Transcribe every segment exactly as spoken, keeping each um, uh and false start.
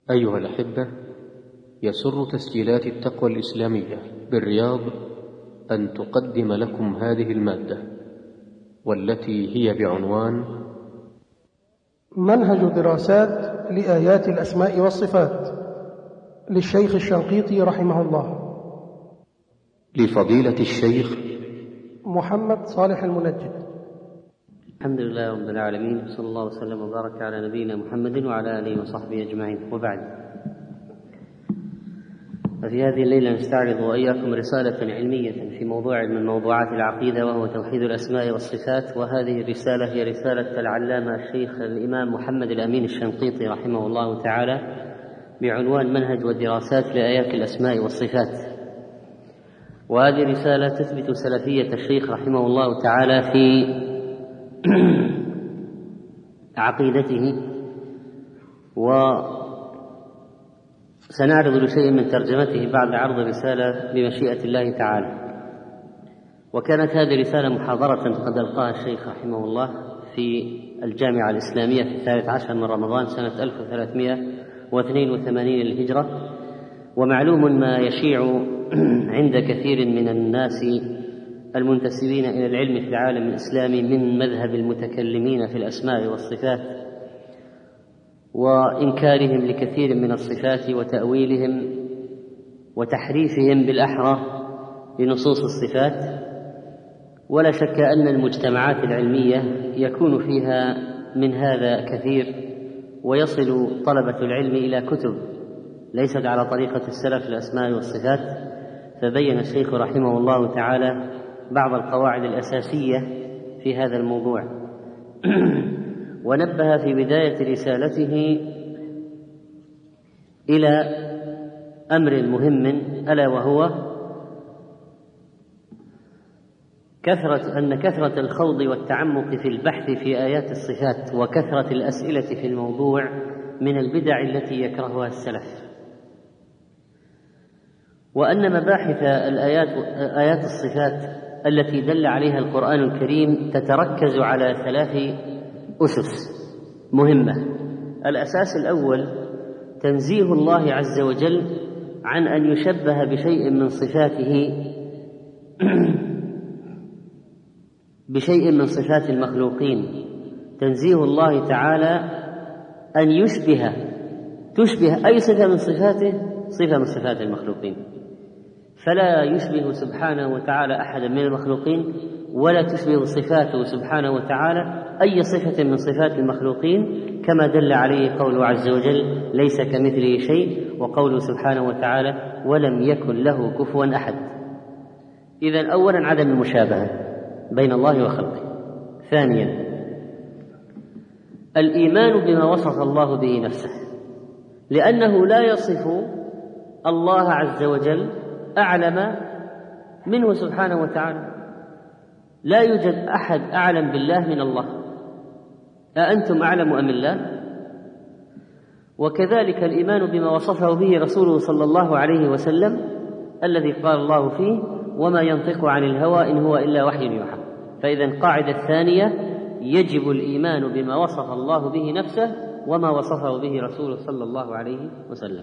أيها الأحبة، يسر تسجيلات التقوى الإسلامية بالرياض أن تقدم لكم هذه المادة، والتي هي بعنوان منهج دراسات لآيات الأسماء والصفات للشيخ الشنقيطي رحمه الله، لفضيلة الشيخ محمد صالح المنجد. الحمد لله رب العالمين، صلى الله وسلم وبارك على نبينا محمد وعلى آله وصحبه أجمعين، وبعد. ففي هذه الليلة نستعرض وإياكم رسالة علمية في موضوع من موضوعات العقيدة، وهو توحيد الأسماء والصفات. وهذه الرسالة هي رسالة العلامة الشيخ الإمام محمد الأمين الشنقيطي رحمه الله تعالى، بعنوان منهج ودراسات لآيات الأسماء والصفات. وهذه رسالة تثبت سلفية الشيخ رحمه الله تعالى في عقيدته، وسنعرض لشيء من ترجمته بعد عرض الرسالة بمشيئة الله تعالى. وكانت هذه رسالة محاضرة قد ألقاها الشيخ رحمه الله في الجامعة الإسلامية في الثالث عشر من رمضان سنة ألف وثلاثمائة واثنين وثمانين للهجرة. ومعلوم ما يشيع عند كثير من الناس المنتسبين إلى العلم في العالم الإسلامي من مذهب المتكلمين في الأسماء والصفات، وإنكارهم لكثير من الصفات وتأويلهم وتحريفهم بالأحرى لنصوص الصفات. ولا شك أن المجتمعات العلمية يكون فيها من هذا كثير، ويصل طلبة العلم إلى كتب ليست على طريقة السلف في الأسماء والصفات. فبين الشيخ رحمه الله تعالى بعض القواعد الأساسية في هذا الموضوع ونبه في بداية رسالته إلى أمر مهم، ألا وهو كثرة أن كثرة الخوض والتعمق في البحث في آيات الصفات وكثرة الأسئلة في الموضوع من البدع التي يكرهها السلف، وأن مباحث الآيات آيات الصفات التي دل عليها القرآن الكريم تتركز على ثلاث أسس مهمة. الأساس الأول تنزيه الله عز وجل عن أن يشبه بشيء من صفاته بشيء من صفات المخلوقين. تنزيه الله تعالى أن يشبه تشبه أي صفة من صفاته صفة من صفات المخلوقين، فلا يشبه سبحانه وتعالى أحدا من المخلوقين، ولا تشبه صفاته سبحانه وتعالى أي صفة من صفات المخلوقين، كما دل عليه قوله عز وجل ليس كمثله شيء، وقوله سبحانه وتعالى ولم يكن له كفوا أحد. إذن أولا عدم المشابهة بين الله وخلقه. ثانيا الإيمان بما وصف الله به نفسه، لأنه لا يصف الله عز وجل أعلم منه سبحانه وتعالى. لا يوجد أحد أعلم بالله من الله، أأنتم أعلم أم الله؟ وكذلك الإيمان بما وصفه به رسوله صلى الله عليه وسلم الذي قال الله فيه وما ينطق عن الهوى إن هو إلا وحي يوحى. فإذا القاعدة الثانية يجب الإيمان بما وصف الله به نفسه وما وصفه به رسوله صلى الله عليه وسلم.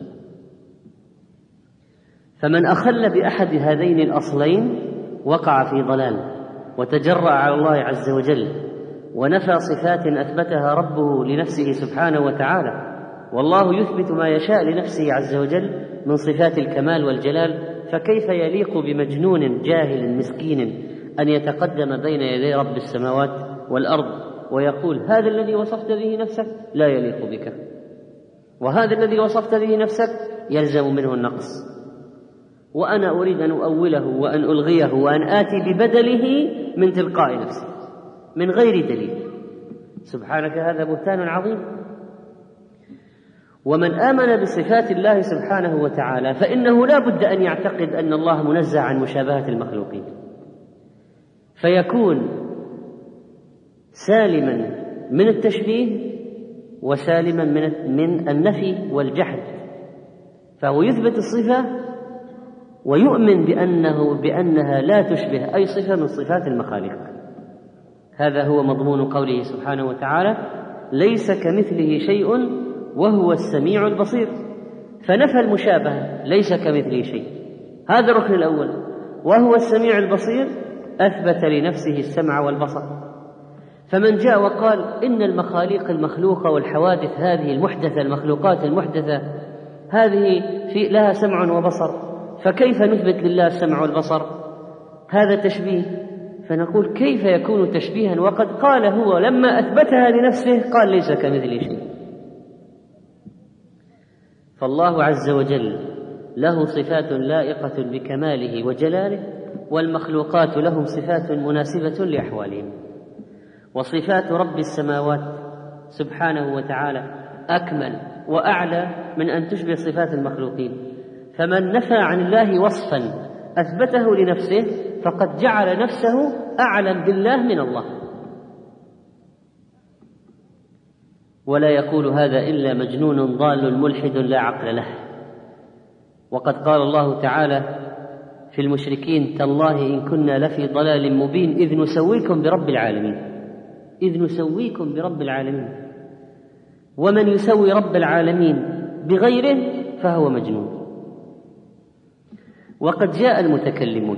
فمن أخل بأحد هذين الأصلين وقع في ضلال وتجرأ على الله عز وجل ونفى صفات أثبتها ربه لنفسه سبحانه وتعالى. والله يثبت ما يشاء لنفسه عز وجل من صفات الكمال والجلال، فكيف يليق بمجنون جاهل مسكين أن يتقدم بين يدي رب السماوات والأرض ويقول هذا الذي وصفت به نفسك لا يليق بك، وهذا الذي وصفت به نفسك يلزم منه النقص، وأنا أريد أن أؤوله وأن ألغيه وأن آتي ببدله من تلقاء نفسي من غير دليل. سبحانك، هذا بهتان عظيم. ومن آمن بصفات الله سبحانه وتعالى فإنه لا بد أن يعتقد أن الله منزه عن مشابهة المخلوقين، فيكون سالما من التشبيه وسالما من النفي والجحد. فهو يثبت الصفة ويؤمن بأنه بأنها لا تشبه أي صفة من صفات المخالق. هذا هو مضمون قوله سبحانه وتعالى ليس كمثله شيء وهو السميع البصير. فنفى المشابهة، ليس كمثله شيء، هذا الركن الأول. وهو السميع البصير أثبت لنفسه السمع والبصر. فمن جاء وقال إن المخاليق المخلوقة والحوادث هذه المحدثة، المخلوقات المحدثة هذه في لها سمع وبصر، فكيف نثبت لله السمع والبصر؟ هذا تشبيه. فنقول كيف يكون تشبيها وقد قال هو لما أثبتها لنفسه قال ليس كمثله شيء. فالله عز وجل له صفات لائقة بكماله وجلاله، والمخلوقات لهم صفات مناسبة لأحوالهم. وصفات رب السماوات سبحانه وتعالى أكمل وأعلى من أن تشبه صفات المخلوقين. فمن نفى عن الله وصفا أثبته لنفسه فقد جعل نفسه أعلم بالله من الله، ولا يقول هذا إلا مجنون ضال ملحد لا عقل له. وقد قال الله تعالى في المشركين: تالله إن كنا لفي ضلال مبين إذ نسويكم برب العالمين، إذ نسويكم برب العالمين. ومن يسوي رب العالمين بغيره فهو مجنون. وقد جاء المتكلمون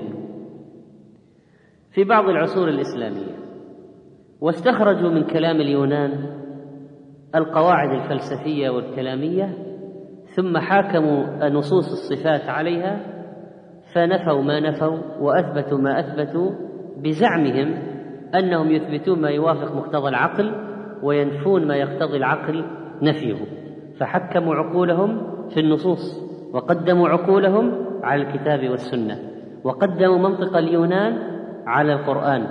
في بعض العصور الإسلامية واستخرجوا من كلام اليونان القواعد الفلسفية والكلامية، ثم حاكموا نصوص الصفات عليها، فنفوا ما نفوا وأثبتوا ما أثبتوا بزعمهم أنهم يثبتون ما يوافق مقتضى العقل وينفون ما يقتضي العقل نفيه. فحكموا عقولهم في النصوص وقدموا عقولهم على الكتاب والسنة، وقدموا منطق اليونان على القرآن.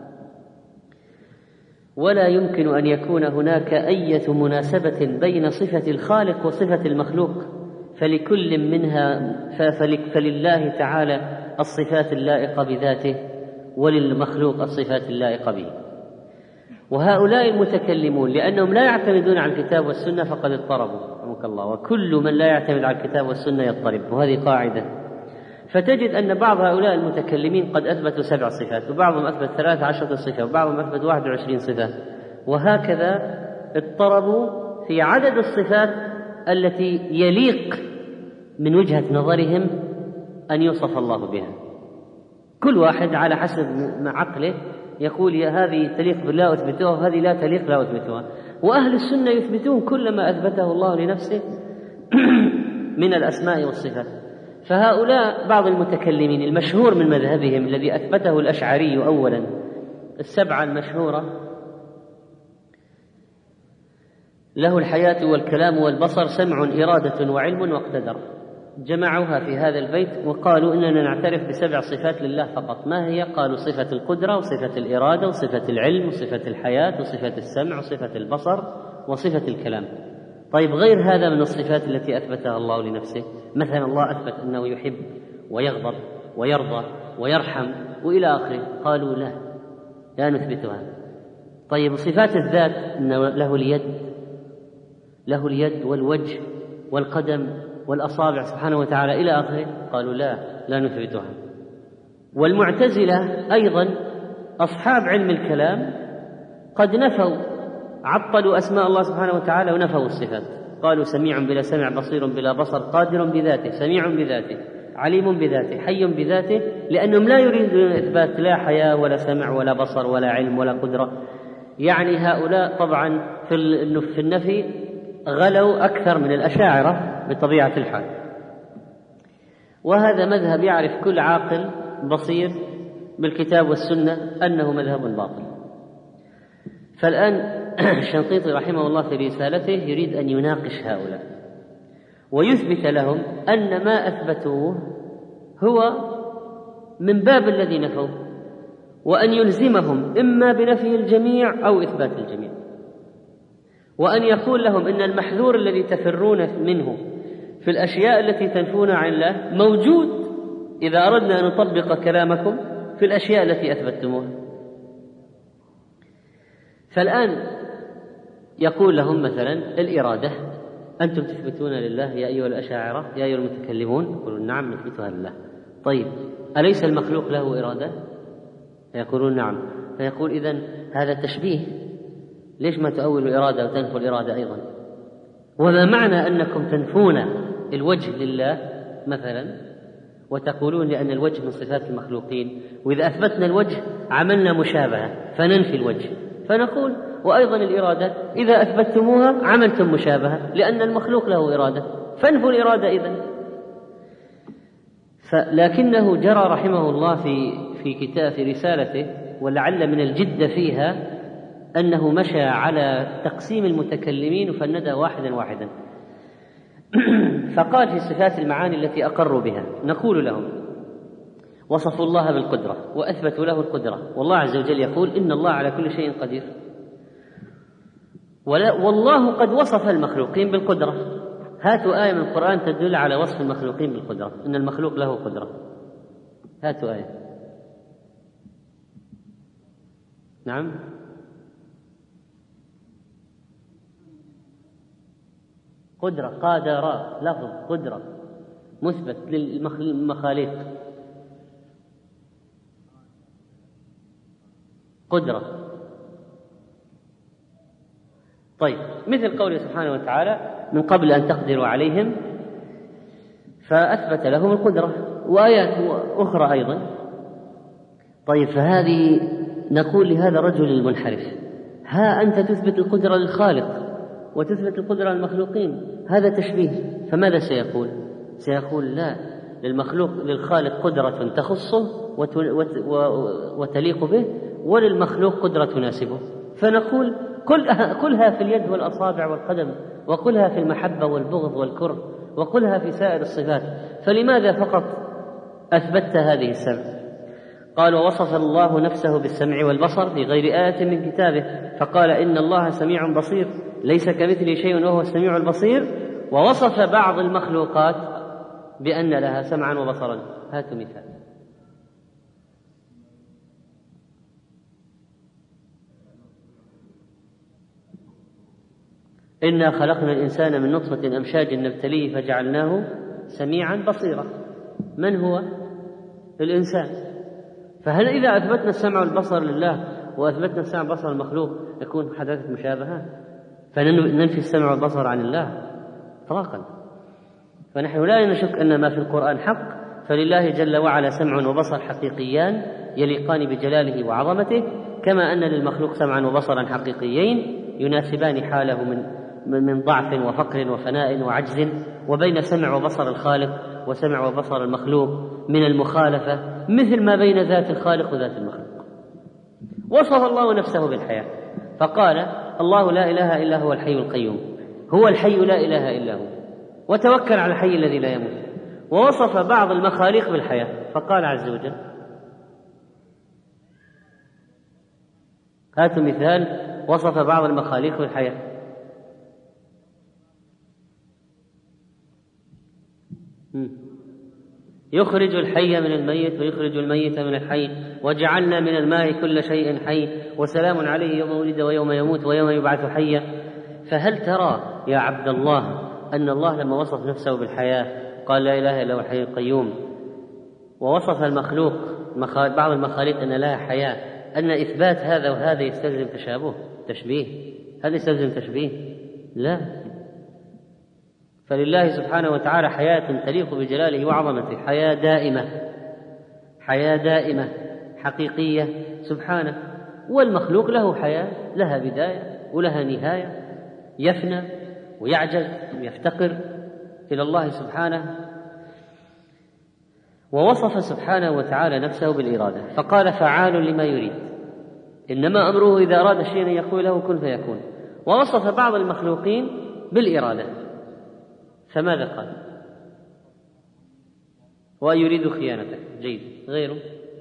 ولا يمكن أن يكون هناك أي مناسبة بين صفة الخالق وصفة المخلوق، فلكل منها فلله تعالى الصفات اللائقة بذاته، وللمخلوق الصفات اللائقة به. وهؤلاء المتكلمون لأنهم لا يعتمدون على الكتاب والسنة فقد اضطربوا رحمك الله، وكل من لا يعتمد على الكتاب والسنة يضطرب، وهذه قاعدة. فتجد أن بعض هؤلاء المتكلمين قد أثبتوا سبع صفات، وبعضهم أثبت ثلاث عشرة صفة، وبعضهم أثبت واحد وعشرين صفة، وهكذا اضطربوا في عدد الصفات التي يليق من وجهة نظرهم أن يوصف الله بها. كل واحد على حسب عقله يقول يا هذه تليق بالله أثبتوها، وهذه لا تليق لا أثبتوها. وأهل السنة يثبتون كل ما أثبته الله لنفسه من الأسماء والصفات. فهؤلاء بعض المتكلمين المشهور من مذهبهم الذي أثبته الأشعري أولا، السبعة المشهورة: له الحياة والكلام والبصر سمع إرادة وعلم واقتدر، جمعوها في هذا البيت وقالوا إننا نعترف بسبع صفات لله فقط. ما هي؟ قالوا صفة القدرة وصفة الإرادة وصفة العلم وصفة الحياة وصفة السمع وصفة البصر وصفة الكلام. طيب غير هذا من الصفات التي أثبتها الله لنفسه، مثلا الله أثبت أنه يحب ويغضب ويرضى ويرحم وإلى آخره، قالوا لا لا نثبتها. طيب صفات الذات أنه له اليد، له اليد والوجه والقدم والأصابع سبحانه وتعالى إلى آخره، قالوا لا لا نثبتها. والمعتزلة أيضا أصحاب علم الكلام قد نفوا، عطلوا أسماء الله سبحانه وتعالى ونفوا الصفات، قالوا سميع بلا سمع، بصير بلا بصر، قادر بذاته، سميع بذاته، عليم بذاته، حي بذاته، لأنهم لا يريدون إثبات لا حياة ولا سمع ولا بصر ولا علم ولا قدرة. يعني هؤلاء طبعا في النفي غلوا أكثر من الأشاعرة بطبيعة الحال. وهذا مذهب يعرف كل عاقل بصير بالكتاب والسنة أنه مذهب باطل. فالآن الشنقيطي رحمه الله في رسالته يريد أن يناقش هؤلاء ويثبت لهم أن ما أثبتوه هو من باب الذي نفوا، وأن يلزمهم إما بنفي الجميع أو إثبات الجميع، وأن يقول لهم إن المحذور الذي تفرون منه في الأشياء التي تنفون عن الله موجود إذا أردنا أن نطبق كلامكم في الأشياء التي أثبتموها. فالآن يقول لهم مثلا الإرادة، أنتم تثبتون لله يا أيها الأشاعرة يا أيها المتكلمون، يقولون نعم نثبتها لله. طيب أليس المخلوق له إرادة؟ يقولون نعم. فيقول إذن هذا تشبيه، ليش ما تؤولوا الإرادة وتنفوا الإرادة أيضا؟ وما معنى أنكم تنفون الوجه لله مثلا وتقولون لأن الوجه من صفات المخلوقين، وإذا أثبتنا الوجه عملنا مشابهة فننفي الوجه، فنقول وأيضا الإرادة إذا أثبتتموها عملتم مشابهة لأن المخلوق له إرادة، فانفوا الإرادة إذن. لكنه جرى رحمه الله في في كتاب في رسالته، ولعل من الجد فيها أنه مشى على تقسيم المتكلمين وفندها واحدا واحدا. فقال في صفات المعاني التي أقروا بها نقول لهم: وصفوا الله بالقدرة وأثبتوا له القدرة، والله عز وجل يقول إن الله على كل شيء قدير، والله قد وصف المخلوقين بالقدرة. هاتوا آية من القرآن تدل على وصف المخلوقين بالقدرة، إن المخلوق له قدرة. هاتوا آية. نعم، قدرة، قادر، لفظ قدرة مثبت للمخاليق، قدرة. طيب، مثل قوله سبحانه وتعالى: من قبل أن تقدروا عليهم، فأثبت لهم القدرة، وآيات أخرى أيضا. طيب، فهذه نقول لهذا الرجل المنحرف: ها أنت تثبت القدرة للخالق وتثبت القدرة للمخلوقين، هذا تشبيه. فماذا سيقول؟ سيقول: لا، للمخلوق للخالق قدرة تخصه وتليق به، وللمخلوق قدرة تناسبه. فنقول: كلها في اليد والأصابع والقدم، وكلها في المحبة والبغض والكره، وكلها في سائر الصفات، فلماذا فقط أثبتت هذه السبع؟ قال: ووصف الله نفسه بالسمع والبصر في غير آية من كتابه، فقال: إن الله سميع بصير ليس كمثله شيء وهو السميع البصير. ووصف بعض المخلوقات بأن لها سمعا وبصرا. هاتوا مثال. إنا خلقنا الإنسان من نطفة أمشاج نبتليه فجعلناه سميعا بصيرا. من هو؟ الإنسان. فهل إذا أثبتنا السمع والبصر لله وأثبتنا السمع والبصر المخلوق يكون حدثت مشابهة؟ فننفي السمع والبصر عن الله إطلاقا. فنحن لا نشك أن ما في القرآن حق، فلله جل وعلا سمع وبصر حقيقيان يليقان بجلاله وعظمته، كما أن للمخلوق سمعا وبصرا حقيقيين يناسبان حاله من من ضعف وفقر وفناء وعجز، وبين سمع وبصر الخالق وسمع وبصر المخلوق من المخالفة مثل ما بين ذات الخالق وذات المخلوق. وصف الله نفسه بالحياة فقال: الله لا إله إلا هو الحي القيوم، هو الحي لا إله إلا هو، وتوكل على الحي الذي لا يموت. ووصف بعض المخاليق بالحياة فقال عز وجل: هاتوا مثال وصف بعض المخاليق بالحياة. يخرج الحي من الميت ويخرج الميت من الحي، وجعلنا من الماء كل شيء حي، وسلام عليه يوم ولد ويوم يموت ويوم يبعث حيا. فهل ترى يا عبد الله أن الله لما وصف نفسه بالحياة قال: لا إله إلا هو الحي القيوم، ووصف المخلوق بعض المخاليق أن لها حياة، أن إثبات هذا وهذا يستلزم تشابه تشبيه؟ هل يستلزم تشبيه؟ لا. فلله سبحانه وتعالى حياة تليق بجلاله وعظمته، حياة دائمة، حياة دائمة حقيقية سبحانه. والمخلوق له حياة لها بداية ولها نهاية، يفنى ويعجز ويفتقر إلى الله سبحانه. ووصف سبحانه وتعالى نفسه بالإرادة فقال: فعال لما يريد، إنما أمره إذا أراد شيئا يقول له كن فيكون. ووصف بعض المخلوقين بالإرادة فماذا قال؟ ويريد خيانتك. جيد. غيره: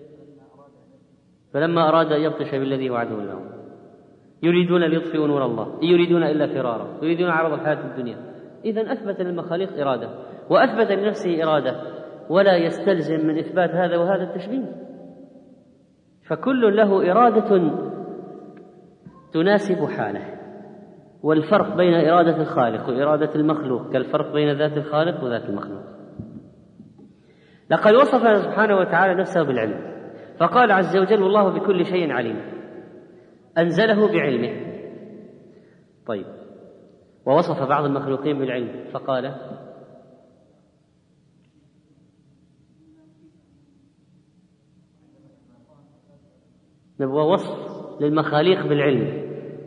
فلما أراد أن يبطش بالذي وعده الله يريدون ليطفئوا نور الله إن يريدون إلا فرارا يريدون عرض الحياة الدنيا. إذن أثبت للمخاليق إرادة وأثبت لنفسه إرادة، ولا يستلزم من إثبات هذا وهذا التشبيه. فكل له إرادة تناسب حاله، والفرق بين إرادة الخالق وإرادة المخلوق كالفرق بين ذات الخالق وذات المخلوق. لقد وصف سبحانه وتعالى نفسه بالعلم فقال عز وجل: والله بكل شيء عليم، أنزله بعلمه. طيب، ووصف بعض المخلوقين بالعلم فقال: نبغى وصف للمخاليق بالعلم،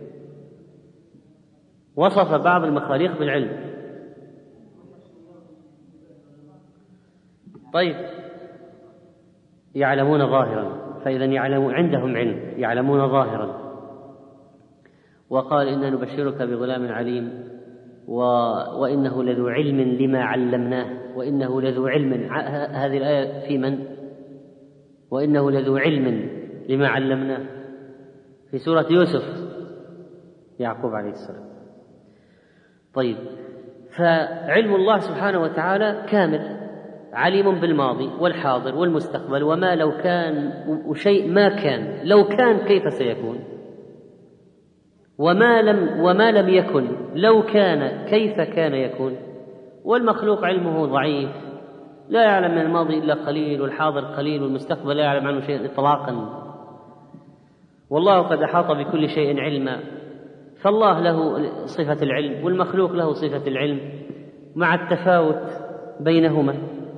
وصف بعض المخاليق بالعلم. طيب يعلمون ظاهرا، فإذا يعلمون عندهم علم، يعلمون ظاهرا. وقال إنا نبشرك بغلام عليم و... وإنه لذو علم لما علمناه، وإنه لذو علم. هذه الآية في من؟ وإنه لذو علم لما علمناه في سورة يوسف، يعقوب عليه السلام. طيب، فعلم الله سبحانه وتعالى كامل، عليم بالماضي والحاضر والمستقبل وما لو كان، وشيء ما كان لو كان كيف سيكون، وما لم وما لم يكن لو كان كيف كان يكون. والمخلوق علمه ضعيف، لا يعلم من الماضي إلا قليل، والحاضر قليل، والمستقبل لا يعلم عنه شيء إطلاقا. والله قد أحاط بكل شيء علما، فالله له صفة العلم والمخلوق له صفة العلم مع التفاوت بينهما.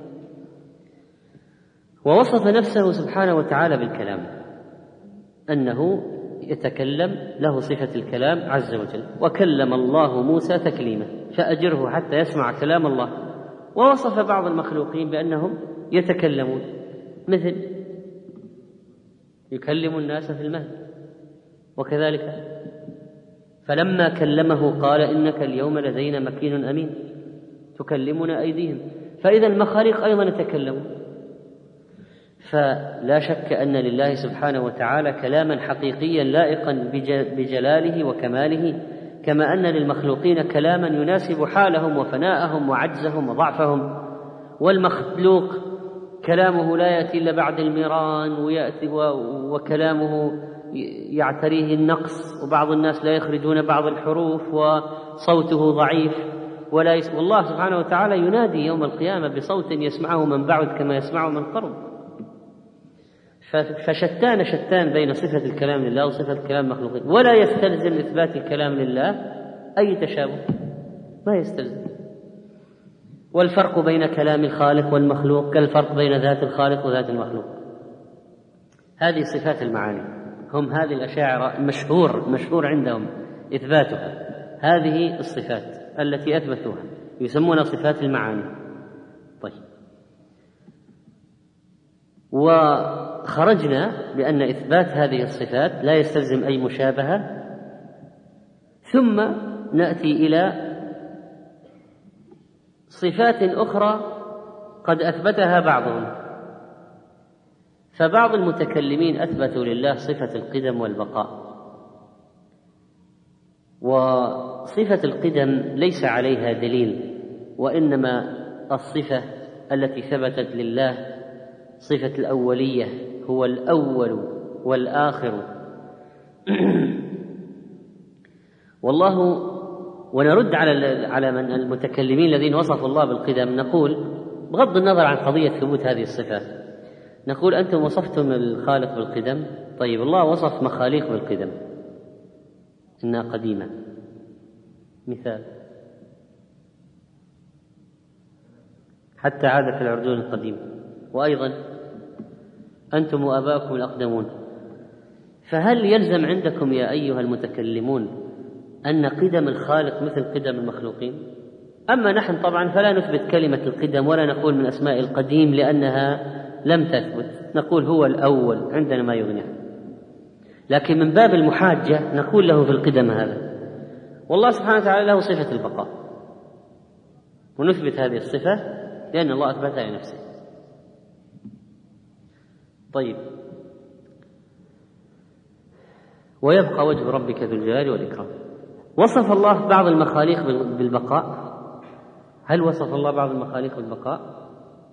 ووصف نفسه سبحانه وتعالى بالكلام، أنه يتكلم، له صفة الكلام عز وجل. وكلم الله موسى تكليما، فأجره حتى يسمع كلام الله. ووصف بعض المخلوقين بأنهم يتكلمون، مثل يكلم الناس في المهد، وكذلك فلما كلمه قال إنك اليوم لدينا مكين أمين، تكلمنا أيديهم. فإذا المخاليق أيضا يتكلمون. فلا شك أن لله سبحانه وتعالى كلاما حقيقيا لائقا بجلاله وكماله، كما أن للمخلوقين كلاما يناسب حالهم وفناءهم وعجزهم وضعفهم. والمخلوق كلامه لا يأتي إلا بعد الميران، ويأتي وكلامه يعتريه النقص، وبعض الناس لا يخرجون بعض الحروف وصوته ضعيف ولا يس... والله سبحانه وتعالى ينادي يوم القيامة بصوت يسمعه من بعد كما يسمعه من قرب. فشتان شتان بين صفة الكلام لله وصفة الكلام المخلوقين، ولا يستلزم إثبات الكلام لله أي تشابه، ما يستلزم. والفرق بين كلام الخالق والمخلوق كالفرق بين ذات الخالق وذات المخلوق. هذه صفات المعاني، هم هذه الأشاعرة المشهور مشهور عندهم إثباتها، هذه الصفات التي أثبتوها يسمون صفات المعاني. طيب، وخرجنا بأن إثبات هذه الصفات لا يستلزم أي مشابهة. ثم نأتي إلى صفات أخرى قد أثبتها بعضهم. فبعض المتكلمين أثبتوا لله صفة القدم والبقاء، وصفة القدم ليس عليها دليل، وإنما الصفة التي ثبتت لله صفة الأولية، هو الأول والآخر. والله ونرد على على من المتكلمين الذين وصفوا الله بالقدم، نقول بغض النظر عن قضية ثبوت هذه الصفات، نقول أنتم وصفتم الخالق بالقدم، طيب الله وصف مخاليق بالقدم، إنها قديمة. مثال: حتى عاد في العرجون القديم، وأيضا أنتم وآباؤكم الأقدمون. فهل يلزم عندكم يا أيها المتكلمون أن قدم الخالق مثل قدم المخلوقين؟ أما نحن طبعا فلا نثبت كلمة القدم، ولا نقول من أسماء القديم لأنها لم تثبت، نقول هو الأول، عندنا ما يغني. لكن من باب المحاجة نقول له في القدم هذا. والله سبحانه وتعالى له صفة البقاء، ونثبت هذه الصفة لأن الله أثبتها لنفسه. طيب، ويبقى وجه ربك ذو الجلال والإكرام. وصف الله بعض المخاليق بالبقاء. هل وصف الله بعض المخاليق بالبقاء؟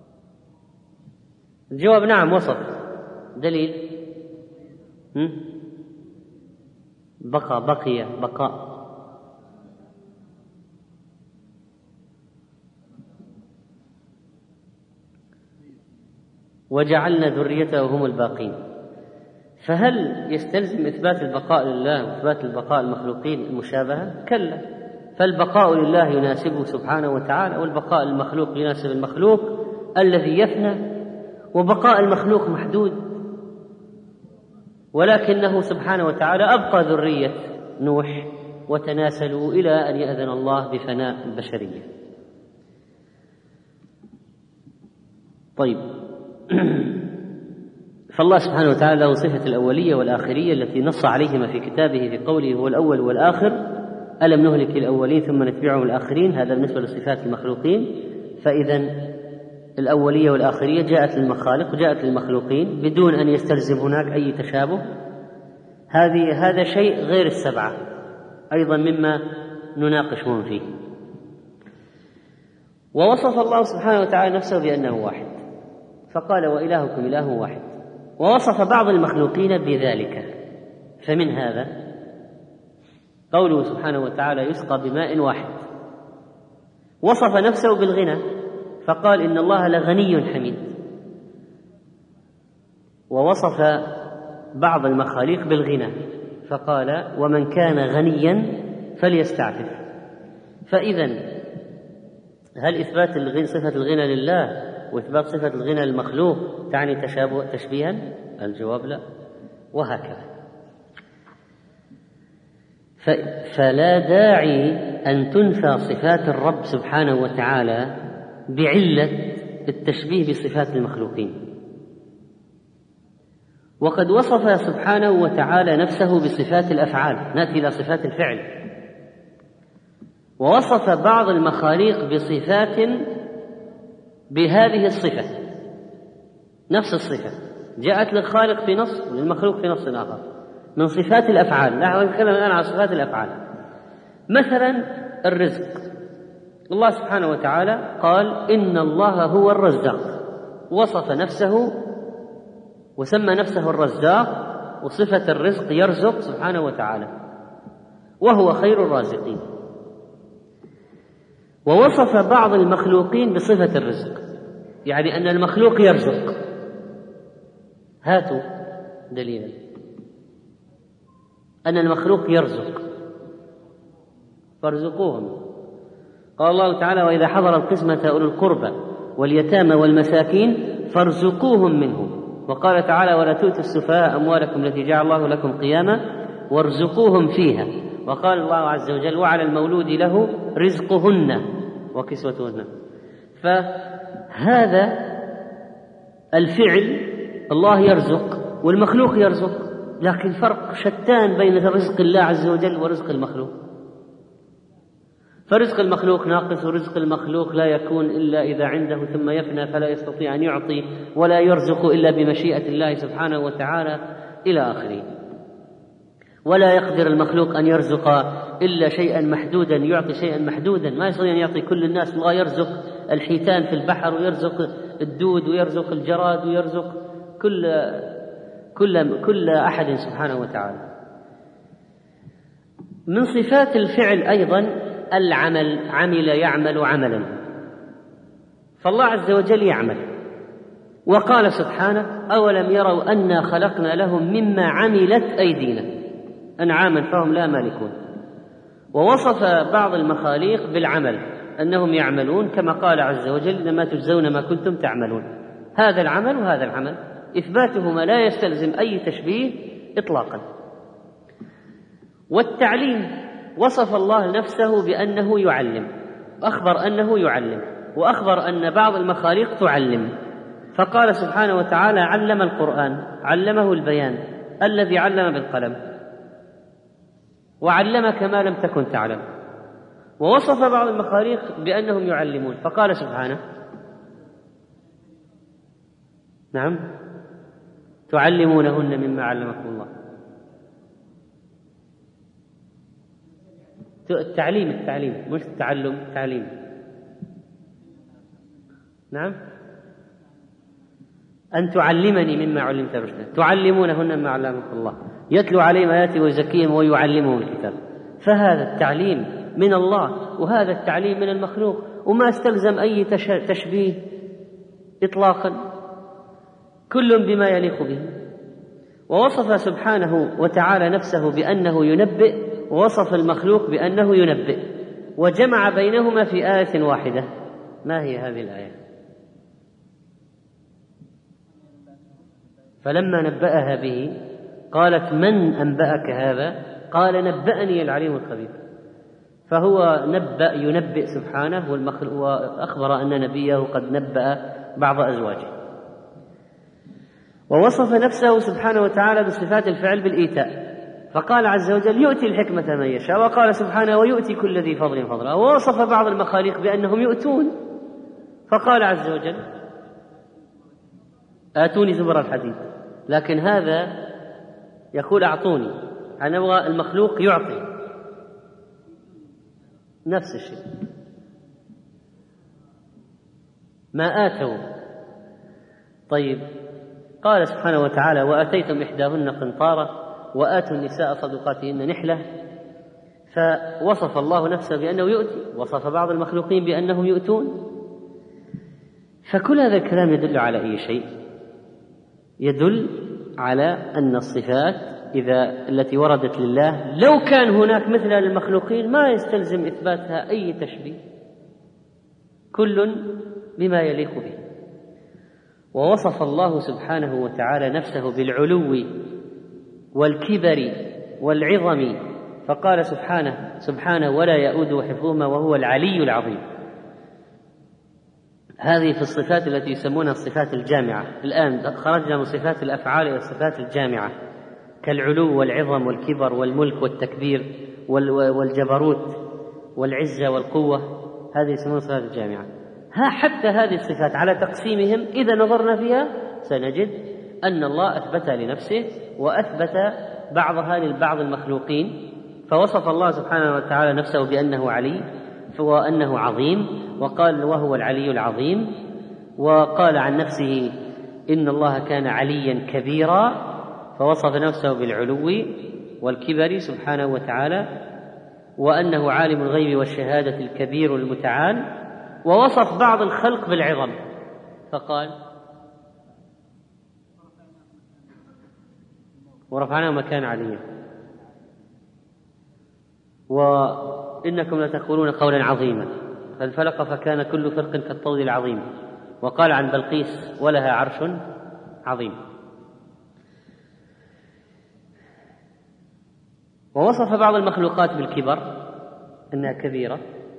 الجواب نعم، وصف. دليل: بقى، بقي، بقاء. وجعلنا ذريته هم الباقين. فهل يستلزم إثبات البقاء لله وإثبات البقاء المخلوقين المشابهة؟ كلا، فالبقاء لله يناسبه سبحانه وتعالى، والبقاء المخلوق يناسب المخلوق الذي يفنى، وبقاء المخلوق محدود. ولكنه سبحانه وتعالى أبقى ذرية نوح وتناسلوا إلى أن يأذن الله بفناء البشرية. طيب فالله سبحانه وتعالى له صفة الأولية والآخرية التي نص عليهما في كتابه في قوله هو الأول والآخر ألم نهلك الأولين ثم نتبعهم الآخرين. هذا بالنسبة لصفات المخلوقين. فإذا الأولية والآخرية جاءت للمخالق وجاءت للمخلوقين بدون أن يستلزم هناك أي تشابه. هذه هذا شيء غير السبعة أيضا مما نناقشهم فيه. ووصف الله سبحانه وتعالى نفسه بأنه واحد فقال وإلهكم إله واحد، ووصف بعض المخلوقين بذلك. فمن هذا قوله سبحانه وتعالى يسقى بماء واحد. وصف نفسه بالغنى فقال إن الله لغني حميد. ووصف بعض المخاليق بالغنى فقال ومن كان غنيا فليستعفف. فإذا هل إثبات الغنى صفة الغنى لله وإثبات صفة الغنى للمخلوق تعني تشابه تشبيها؟ الجواب لا. وهكذا. فلا داعي أن تنفى صفات الرب سبحانه وتعالى بعلة التشبيه بصفات المخلوقين. وقد وصف سبحانه وتعالى نفسه بصفات الأفعال. نأتي إلى صفات الفعل. ووصف بعض المخاليق بصفات بهذه الصفة نفس الصفة جاءت للخالق في نص وللمخلوق في نص آخر من صفات الأفعال. لا نتكلم الآن عن صفات الأفعال. مثلا الرزق. الله سبحانه وتعالى قال إن الله هو الرزاق، وصف نفسه وسمى نفسه الرزاق وصفة الرزق يرزق سبحانه وتعالى وهو خير الرازقين. ووصف بعض المخلوقين بصفة الرزق يعني أن المخلوق يرزق. هاتوا دليلا أن المخلوق يرزق فارزقوهم. قال الله تعالى وإذا حضر القسمة أولو القربى واليتامى والمساكين فارزقوهم منه. وقال تعالى ولا تؤتوا السفهاء أموالكم التي جعل الله لكم قياما وارزقوهم فيها. وقال الله عز وجل وعلى المولود له رزقهن وكسوتهن. فهذا الفعل الله يرزق والمخلوق يرزق، لكن فرق شتان بين رزق الله عز وجل ورزق المخلوق. فرزق المخلوق ناقص ورزق المخلوق لا يكون إلا إذا عنده ثم يفنى فلا يستطيع أن يعطي ولا يرزق إلا بمشيئة الله سبحانه وتعالى إلى آخره. ولا يقدر المخلوق أن يرزق إلا شيئا محدودا يعطي شيئا محدودا. ما يستطيع أن يعطي كل الناس. الله يرزق الحيتان في البحر ويرزق الدود ويرزق الجراد ويرزق كل كل كل أحد سبحانه وتعالى. من صفات الفعل أيضا العمل. عمل يعمل عملا. فالله عز وجل يعمل. وقال سبحانه أولم يروا أنا خلقنا لهم مما عملت أيدينا أنعاما فهم لا مالكون. ووصف بعض المخاليق بالعمل أنهم يعملون كما قال عز وجل إنما تجزون ما كنتم تعملون. هذا العمل وهذا العمل إثباتهما لا يستلزم أي تشبيه إطلاقا. والتعليم وصف الله نفسه بأنه يعلم، أخبر أنه يعلم، وأخبر أن بعض المخاليق تعلم. فقال سبحانه وتعالى علم القرآن علمه البيان الذي علم بالقلم وعلمك ما لم تكن تعلم. ووصف بعض المخاليق بأنهم يعلمون فقال سبحانه نعم تعلمونهن مما علمكم الله. التعليم التعليم مش التعلم تعليم. نعم أن تعلمني مما علمت رشدا تعلمونهن مما علمكم الله يتلو عليهم آياته ويزكيهم ويعلمهم الكتاب. فهذا التعليم من الله وهذا التعليم من المخلوق وما استلزم أي تشبيه إطلاقا، كل بما يليق به. ووصف سبحانه وتعالى نفسه بأنه ينبئ ووصف المخلوق بأنه ينبئ وجمع بينهما في آية واحدة. ما هي هذه الآية؟ فلما نبأها به قالت: من أنبأك هذا؟ قال: نبأني العليم الخبير. فهو نبأ ينبئ سبحانه، وأخبر أن نبيه قد نبأ بعض أزواجه. ووصف نفسه سبحانه وتعالى بصفات الفعل بالإيتاء، فقال عز وجل: يؤتي الحكمة من يشاء، وقال سبحانه: ويؤتي كل ذي فضل فضلا. ووصف بعض المخاليق بأنهم يؤتون، فقال عز وجل: آتوني زبر الحديد. لكن هذا يقول: أعطوني، أنا أبغى المخلوق يعطي، نفس الشيء. ما آتوا. طيب، قال سبحانه وتعالى: وآتيتم إحداهن قنطارا وآتوا النساء صدقاتهن نحلة. فوصف الله نفسه بأنه يؤتي، وصف بعض المخلوقين بأنهم يؤتون. فكل هذا الكلام يدل على أي شيء؟ يدل على أن الصفات إذا التي وردت لله لو كان هناك مثلها للمخلوقين ما يستلزم إثباتها أي تشبيه، كل بما يليق به. ووصف الله سبحانه وتعالى نفسه بالعلو والكبر والعظم، فقال سبحانه سبحانه: ولا يؤوده حفظهما وهو العلي العظيم. هذه في الصفات التي يسمونها الصفات الجامعة. الآن خرجنا من صفات الأفعال إلى الصفات الجامعة، كالعلو والعظم والكبر والملك والتكبير والجبروت والعزة والقوة. هذه يسمونها الصفات الجامعة. ها حتى هذه الصفات على تقسيمهم إذا نظرنا فيها سنجد أن الله أثبتها لنفسه وأثبت بعضها للبعض المخلوقين. فوصف الله سبحانه وتعالى نفسه بأنه علي وأنه عظيم، وقال: وهو العلي العظيم. وقال عن نفسه: إن الله كان عليا كبيرا، فوصف نفسه بالعلو والكبر سبحانه وتعالى، وأنه عالم الغيب والشهادة الكبير المتعال. ووصف بعض الخلق بالعظم، فقال: ورفعنا مكان عليا، وإنكم لتقولون قولا عظيما، فانفلق فكان كل فرق كالطود العظيم. وقال عن بلقيس: ولها عرش عظيم. ووصف بعض المخلوقات بالكبر أنها كبيرة،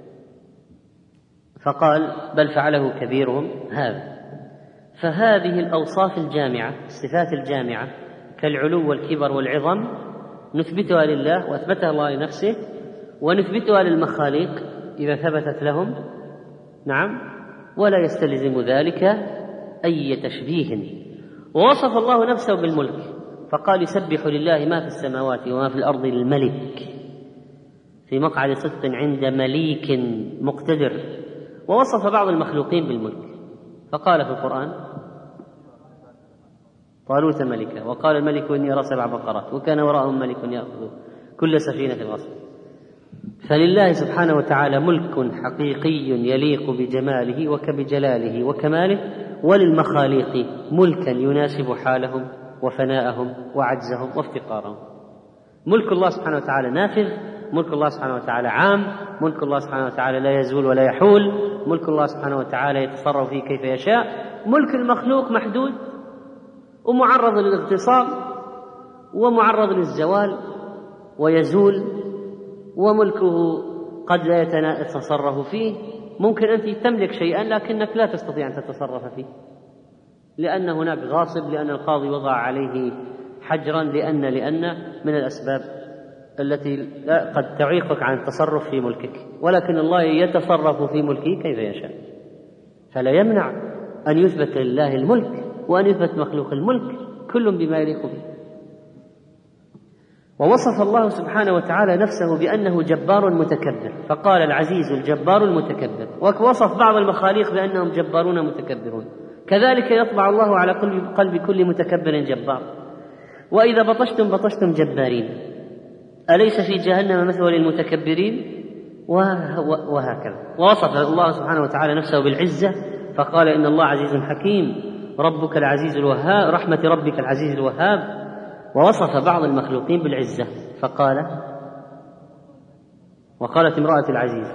فقال: بل فعله كبيرهم هذا. فهذه الأوصاف الجامعة، الصفات الجامعة كالعلو والكبر والعظم، نثبتها لله وأثبتها الله لنفسه، ونثبتها للمخاليق إذا ثبتت لهم، نعم، ولا يستلزم ذلك أي تشبيه. ووصف الله نفسه بالملك، فقال: يسبح لله ما في السماوات وما في الأرض الملك، في مقعد صدق عند مليك مقتدر. ووصف بعض المخلوقين بالملك، فقال في القرآن: طالوت ملكا، وقال الملك: إني أرى سبع بقرات وكان وراءهم ملك يأخذ كل سفينة غصب. فلله سبحانه وتعالى ملك حقيقي يليق بجماله وكبجلاله وكماله، وللمخاليق ملكا يناسب حالهم وفناءهم وعجزهم وافتقارهم. ملك الله سبحانه وتعالى نافذ، ملك الله سبحانه وتعالى عام، ملك الله سبحانه وتعالى لا يزول ولا يحول، ملك الله سبحانه وتعالى يتصرف فيه كيف يشاء. ملك المخلوق محدود ومعرض للاغتصاب ومعرض للزوال ويزول، وملكه قد لا يتصرف فيه. ممكن أنت تملك شيئا لكنك لا تستطيع أن تتصرف فيه، لأن هناك غاصب، لأن القاضي وضع عليه حجرا، لأن لأن من الأسباب التي قد تعيقك عن التصرف في ملكك. ولكن الله يتصرف في ملكه كيف يشاء، فلا يمنع أن يثبت لله الملك وأن يثبت مخلوق الملك، كل بما يليق به. ووصف الله سبحانه وتعالى نفسه بأنه جبار متكبر، فقال: العزيز الجبار المتكبر. ووصف بعض المخاليق بأنهم جبارون متكبرون. كذلك يطبع الله على قلب كل متكبر جبار. وإذا بطشتم بطشتم جبارين، أليس في جهنم مثوى للمتكبرين؟ وهكذا. ووصف الله سبحانه وتعالى نفسه بالعزة، فقال: إن الله عزيز حكيم، ربك العزيز الوهاب، رحمة ربك العزيز الوهاب. ووصف بعض المخلوقين بالعزة، فقال: وقالت امرأة العزيز.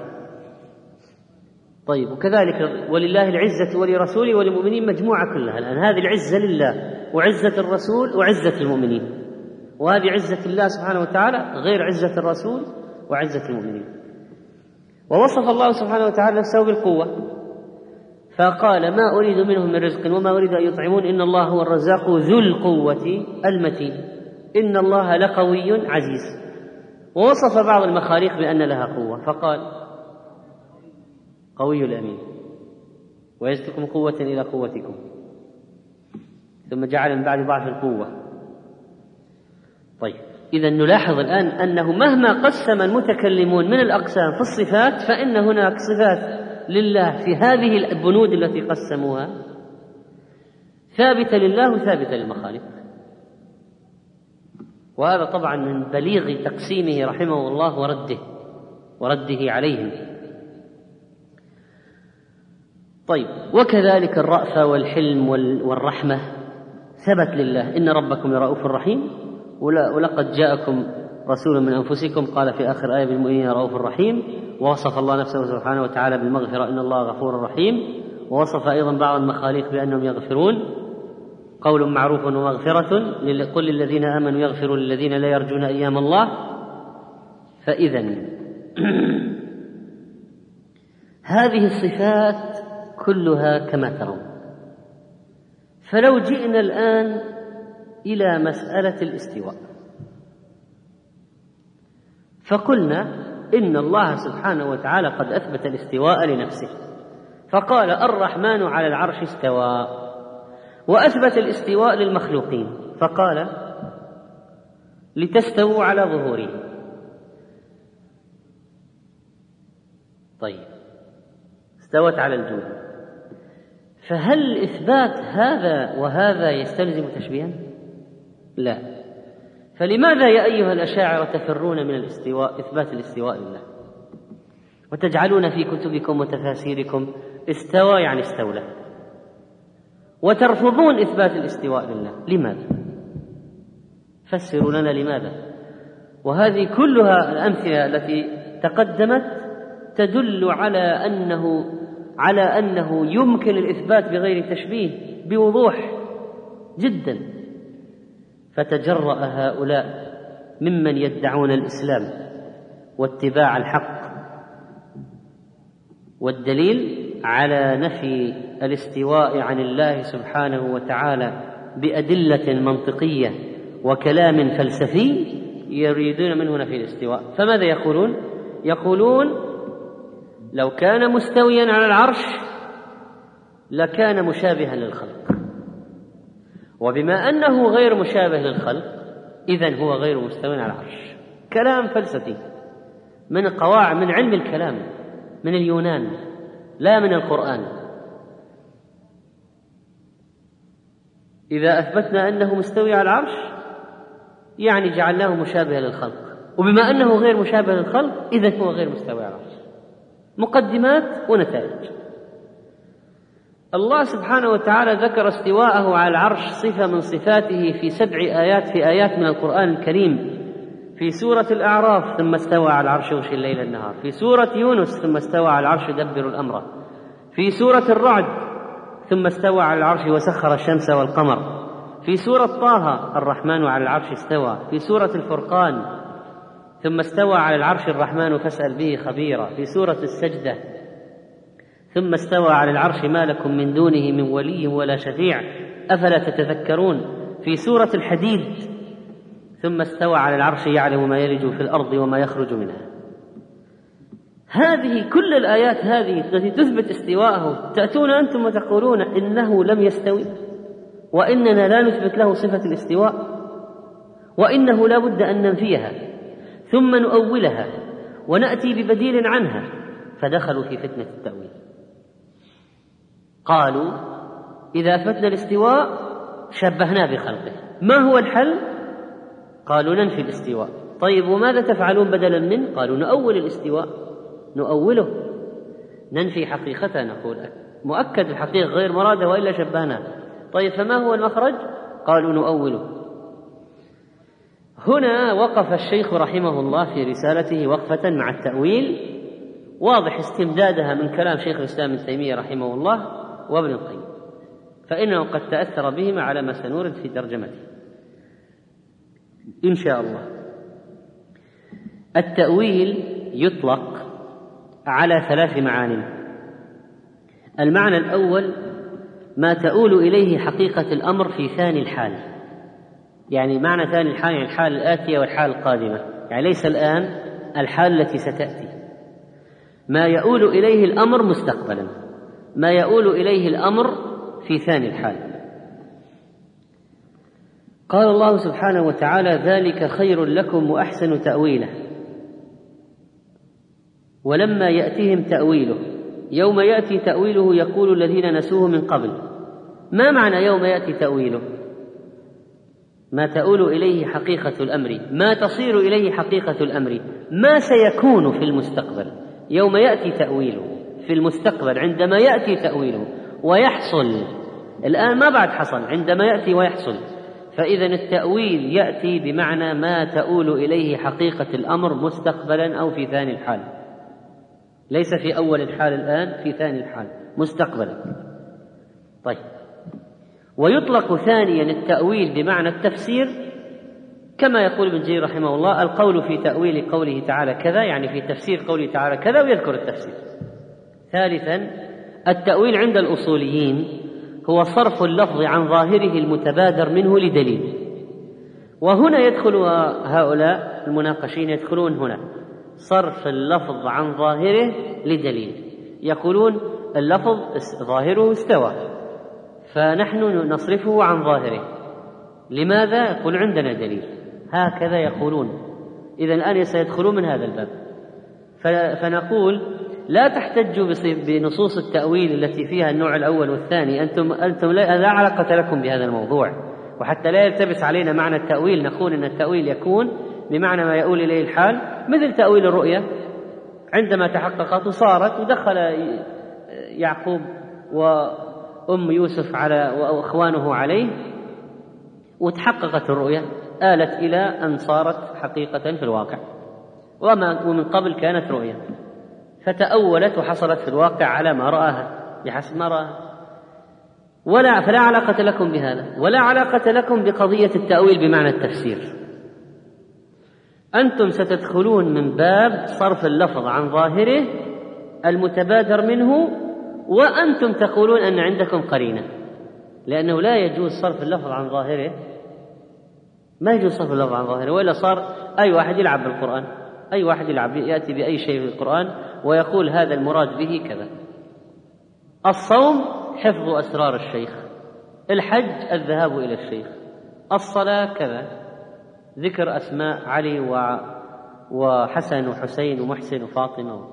طيب، وكذلك ولله العزة ولرسوله وللمؤمنين مجموعة كلها. الآن هذه العزة لله وعزة الرسول وعزة المؤمنين. وهذه عزة الله سبحانه وتعالى غير عزة الرسول وعزة المؤمنين. ووصف الله سبحانه وتعالى نفسه بالقوة فقال ما أريد منهم من رزق وما أريد أن يطعمون إن الله هو الرزاق ذو القوة المتين إن الله لقوي عزيز. ووصف بعض المخاليق بأن لها قوة فقال قوي الأمين ويزدكم قوة إلى قوتكم ثم جعل من بعد ضعف القوة. طيب إذا نلاحظ الآن أنه مهما قسم المتكلمون من الأقسام في الصفات فإن هناك صفات لله في هذه البنود التي قسموها ثابتة لله وثابتة للمخالق. وهذا طبعا من بليغ تقسيمه رحمه الله ورده ورده عليهم. طيب وكذلك الرأفة والحلم والرحمة ثبت لله إن ربكم لرؤوف رحيم ولقد جاءكم رسول من أنفسكم قال في آخر آية بالمؤمنين رؤوف رحيم. ووصف الله نفسه سبحانه وتعالى بالمغفرة إن الله غفور رحيم. ووصف أيضا بعض المخاليق بأنهم يغفرون قول معروف ومغفرة قل للذين آمنوا يغفروا للذين لا يرجون أيام الله. فإذا هذه الصفات كلها كما ترون. فلو جئنا الآن إلى مسألة الاستواء فقلنا إن الله سبحانه وتعالى قد أثبت الاستواء لنفسه فقال الرحمن على العرش استوى وأثبت الاستواء للمخلوقين فقال لتستووا على ظهوره. طيب استوت على الجود فهل إثبات هذا وهذا يستلزم تشبيها؟ لا. فلماذا يا أيها الأشاعرة تفرون من الاستواء إثبات الاستواء لله وتجعلون في كتبكم وتفاسيركم استوى يعني استولى وترفضون إثبات الاستواء لله؟ لماذا؟ فسروا لنا لماذا. وهذه كلها الأمثلة التي تقدمت تدل على أنه على أنه يمكن الإثبات بغير تشبيه بوضوح جدا. فتجرأ هؤلاء ممن يدعون الإسلام واتباع الحق والدليل على نفي الاستواء عن الله سبحانه وتعالى بأدلة منطقية وكلام فلسفي يريدون منه نفي الاستواء. فماذا يقولون؟ يقولون لو كان مستويا على العرش لكان مشابها للخلق وبما أنه غير مشابه للخلق إذن هو غير مستوى على العرش. كلام فلسفي من قواعد من علم الكلام من اليونان لا من القرآن. إذا أثبتنا أنه مستوي على العرش يعني جعلناه مشابه للخلق وبما أنه غير مشابه للخلق إذن هو غير مستوي على العرش. مقدمات ونتائج. الله سبحانه وتعالى ذكر استواءه على العرش صفة من صفاته في سبع آيات في آيات من القرآن الكريم. في سورة الأعراف ثم استوى على العرش يغشي الليل النهار. في سورة يونس ثم استوى على العرش يدبر الأمر. في سورة الرعد ثم استوى على العرش وسخر الشمس والقمر. في سورة طه الرحمن على العرش استوى. في سورة الفرقان ثم استوى على العرش الرحمن فاسأل به خبيرا. في سورة السجدة ثم استوى على العرش ما لكم من دونه من ولي ولا شفيع أفلا تتذكرون. في سورة الحديد ثم استوى على العرش يعلم ما يلج في الأرض وما يخرج منها. هذه كل الآيات هذه التي تثبت استواءه تأتون أنتم وتقولون إنه لم يستوي وإننا لا نثبت له صفة الاستواء وإنه لا بد أن ننفيها ثم نؤولها ونأتي ببديل عنها. فدخلوا في فتنة التأويل. قالوا إذا أثبتنا الاستواء شبهنا بخلقه. ما هو الحل؟ قالوا ننفي الاستواء. طيب وماذا تفعلون بدلا منه؟ قالوا نؤول الاستواء نؤوله ننفي حقيقته. نقول مؤكد الحقيقة غير مرادة وإلا شبهنا. طيب فما هو المخرج؟ قالوا نؤوله. هنا وقف الشيخ رحمه الله في رسالته وقفة مع التأويل واضح استمدادها من كلام شيخ الإسلام ابن تيمية رحمه الله وابن القيم فإنه قد تأثر بهما على ما سنورد في ترجمته. إن شاء الله. التأويل يطلق على ثلاث معان. المعنى الأول ما تؤول إليه حقيقة الأمر في ثاني الحال، يعني معنى ثاني الحال يعني الحال الآتية والحال القادمة، يعني ليس الآن، الحال التي ستأتي. ما يؤول إليه الأمر مستقبلا، ما يؤول إليه الأمر في ثاني الحال. قال الله سبحانه وتعالى: ذلك خير لكم وأحسن تأويله ولما يأتهم تأويله يوم يأتي تأويله يقول الذين نسوه من قبل. ما معنى يوم يأتي تأويله؟ ما تؤول إليه حقيقة الأمر، ما تصير إليه حقيقة الأمر، ما سيكون في المستقبل. يوم يأتي تأويله في المستقبل، عندما يأتي تأويله ويحصل. الآن ما بعد حصل، عندما يأتي ويحصل. فإذا التأويل يأتي بمعنى ما تؤول إليه حقيقة الأمر مستقبلا أو في ثاني الحال، ليس في أول الحال الآن، في ثاني الحال مستقبلا. طيب، ويطلق ثانيا التأويل بمعنى التفسير، كما يقول ابن جرير رحمه الله: القول في تأويل قوله تعالى كذا، يعني في تفسير قوله تعالى كذا، ويذكر التفسير. ثالثا التأويل عند الأصوليين هو صرف اللفظ عن ظاهره المتبادر منه لدليل. وهنا يدخل هؤلاء المناقشين، يدخلون هنا صرف اللفظ عن ظاهره لدليل. يقولون اللفظ ظاهره استوى، فنحن نصرفه عن ظاهره. لماذا؟ يقول عندنا دليل. هكذا يقولون. إذن الآن سيدخلون من هذا الباب. فنقول لا تحتجوا بنصوص التأويل التي فيها النوع الأول والثاني، أنتم, أنتم لا علاقة لكم بهذا الموضوع. وحتى لا يلتبس علينا معنى التأويل، نقول أن التأويل يكون بمعنى ما يؤول إليه الحال، مثل تأويل الرؤيا عندما تحققت وصارت، ودخل يعقوب وأم يوسف على وأخوانه عليه وتحققت الرؤيا، آلت إلى أن صارت حقيقة في الواقع، وما ومن قبل كانت رؤيا، فتأولت وحصلت في الواقع على ما رآها بحسب ما رآها. ولا فلا علاقة لكم بهذا، ولا علاقة لكم بقضية التأويل بمعنى التفسير. أنتم ستدخلون من باب صرف اللفظ عن ظاهره المتبادر منه، وأنتم تقولون أن عندكم قرينة، لأنه لا يجوز صرف اللفظ عن ظاهره، ما يجوز صرف اللفظ عن ظاهره، وإلا صار أي واحد يلعب بالقرآن، أي واحد يلعب يأتي بأي شيء في القرآن ويقول هذا المراد به كذا. الصوم حفظ أسرار الشيخ، الحج الذهاب إلى الشيخ، الصلاة كذا، ذكر أسماء علي وحسن وحسين ومحسن وفاطمة.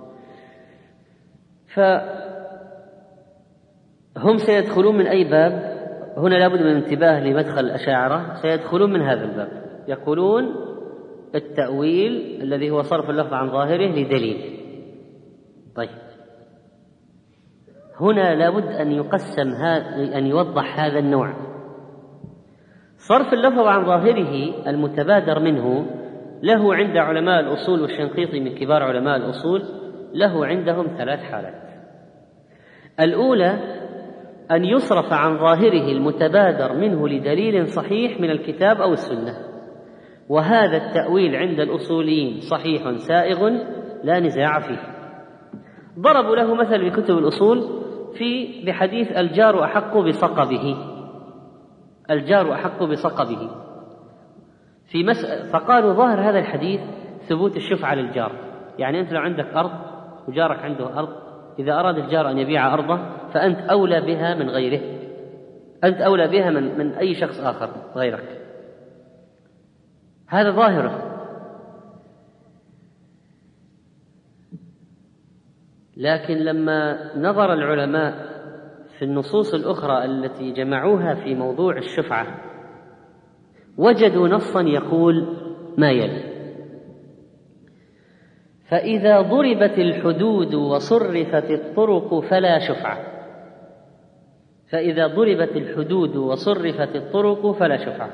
فهم سيدخلون من أي باب؟ هنا لابد من انتباه لمدخل الأشاعرة، سيدخلون من هذا الباب، يقولون التأويل الذي هو صرف اللفظ عن ظاهره لدليل. طيب، هنا لابد أن يقسم هذا، أن يوضح هذا النوع. صرف اللفظ عن ظاهره المتبادر منه له عند علماء الأصول، والشنقيطي من كبار علماء الأصول، له عندهم ثلاث حالات. الأولى أن يصرف عن ظاهره المتبادر منه لدليل صحيح من الكتاب أو السنة، وهذا التأويل عند الأصوليين صحيح سائغ لا نزاع فيه. ضربوا له مثل بكتب الأصول في بحديث الجار أحق بصقبه، الجار أحق بصقبه في مسألة، فقالوا ظاهر هذا الحديث ثبوت الشفعة للجار. يعني أنت لو عندك أرض وجارك عنده أرض، إذا أراد الجار أن يبيع أرضه فأنت أولى بها من غيره، أنت أولى بها من, من أي شخص آخر غيرك، هذا ظاهره. لكن لما نظر العلماء في النصوص الأخرى التي جمعوها في موضوع الشفعة وجدوا نصا يقول ما يلي: فإذا ضربت الحدود وصرفت الطرق فلا شفعة، فإذا ضربت الحدود وصرفت الطرق فلا شفعة.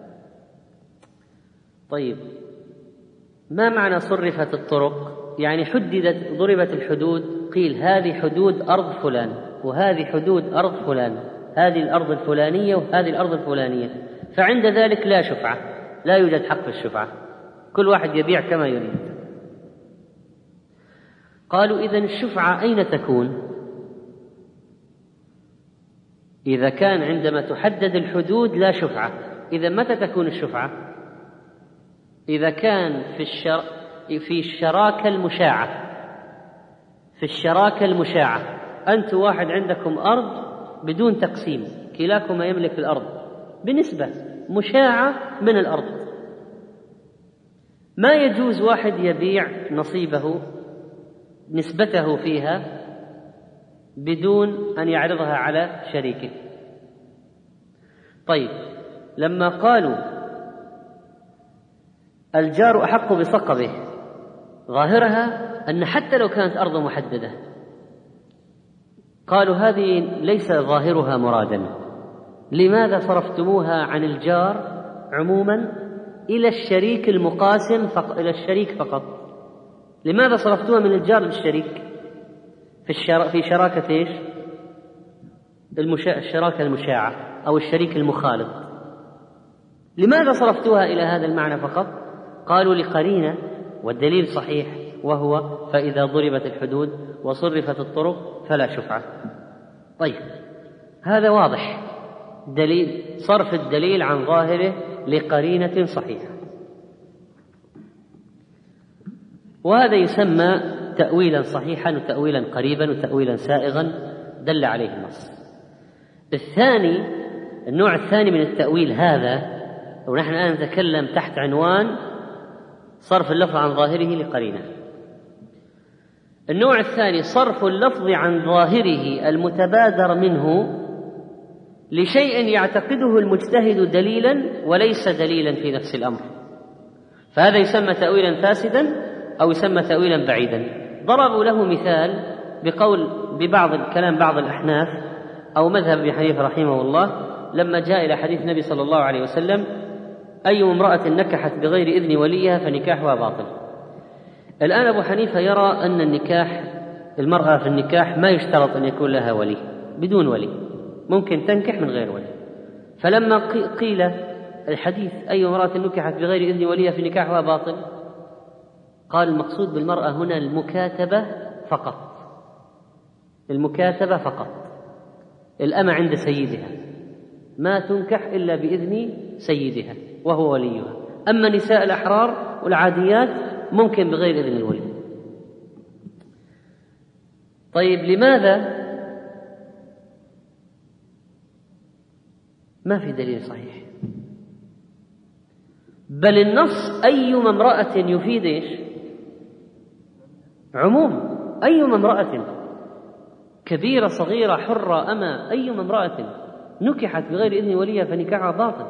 طيب، ما معنى صرفت الطرق؟ يعني حددت، ضربت الحدود، قيل هذه حدود أرض فلان وهذه حدود أرض فلان، هذه الأرض الفلانية وهذه الأرض الفلانية، فعند ذلك لا شفعة. لا يوجد حق في الشفعة، كل واحد يبيع كما يريد. قالوا إذن الشفعة أين تكون؟ إذا كان عندما تحدد الحدود لا شفعة، إذا متى تكون الشفعة؟ إذا كان في الشر... في الشراكة المشاعة، في الشراكة المشاعة أنت واحد عندكم أرض بدون تقسيم، كلاكما يملك الأرض بنسبة مشاعة من الأرض، ما يجوز واحد يبيع نصيبه نسبته فيها بدون أن يعرضها على شريكه. طيب لما قالوا الجار أحق بصقبه، ظاهرها أن حتى لو كانت أرض محددة، قالوا هذه ليس ظاهرها مرادا، لماذا صرفتموها عن الجار عموما إلى الشريك المقاسم فقط، إلى الشريك فقط؟ لماذا صرفتوها من الجار للشريك في الشر... في شراكة إيش؟ المشا... الشراكة المشاعة أو الشريك المخالط، لماذا صرفتوها إلى هذا المعنى فقط؟ قالوا لقرينة، والدليل صحيح، وهو فإذا ضربت الحدود وصرفت الطرق فلا شفعة. طيب هذا واضح، دليل صرف الدليل عن ظاهره لقرينة صحيحة، وهذا يسمى تأويلا صحيحا وتأويلا قريبا وتأويلا سائغا دل عليه النص. الثاني، النوع الثاني من التأويل هذا، ونحن الآن نتكلم تحت عنوان صرف اللفظ عن ظاهره لقرينة. النوع الثاني صرف اللفظ عن ظاهره المتبادر منه لشيء يعتقده المجتهد دليلا وليس دليلا في نفس الأمر، فهذا يسمى تأويلا فاسدا أو يسمى تأويلا بعيدا. ضربوا له مثال بقول ببعض الكلام بعض الأحناف أو مذهب ابن حنيفة رحمه الله، لما جاء إلى حديث النبي صلى الله عليه وسلم أي امرأة نكحت بغير إذن وليها فنكاحها باطل. الآن أبو حنيفة يرى أن النكاح، المرأة في النكاح ما يشترط أن يكون لها ولي، بدون ولي ممكن تنكح من غير ولي. فلما قيل الحديث أي امرأة نكحت بغير إذن وليها فنكاحها باطل، قال المقصود بالمرأة هنا المكاتبة فقط، المكاتبة فقط، الأمة عند سيدها ما تنكح إلا بإذن سيدها وهو وليها، أما نساء الأحرار والعاديات ممكن بغير إذن الولي. طيب لماذا؟ ما في دليل صحيح، بل النص أيما امرأة يفيد إيش؟ عموم، أيما امرأة كبيرة صغيرة حرة أما، أيما امرأة نكحت بغير إذن وليها فنكاحها باطل.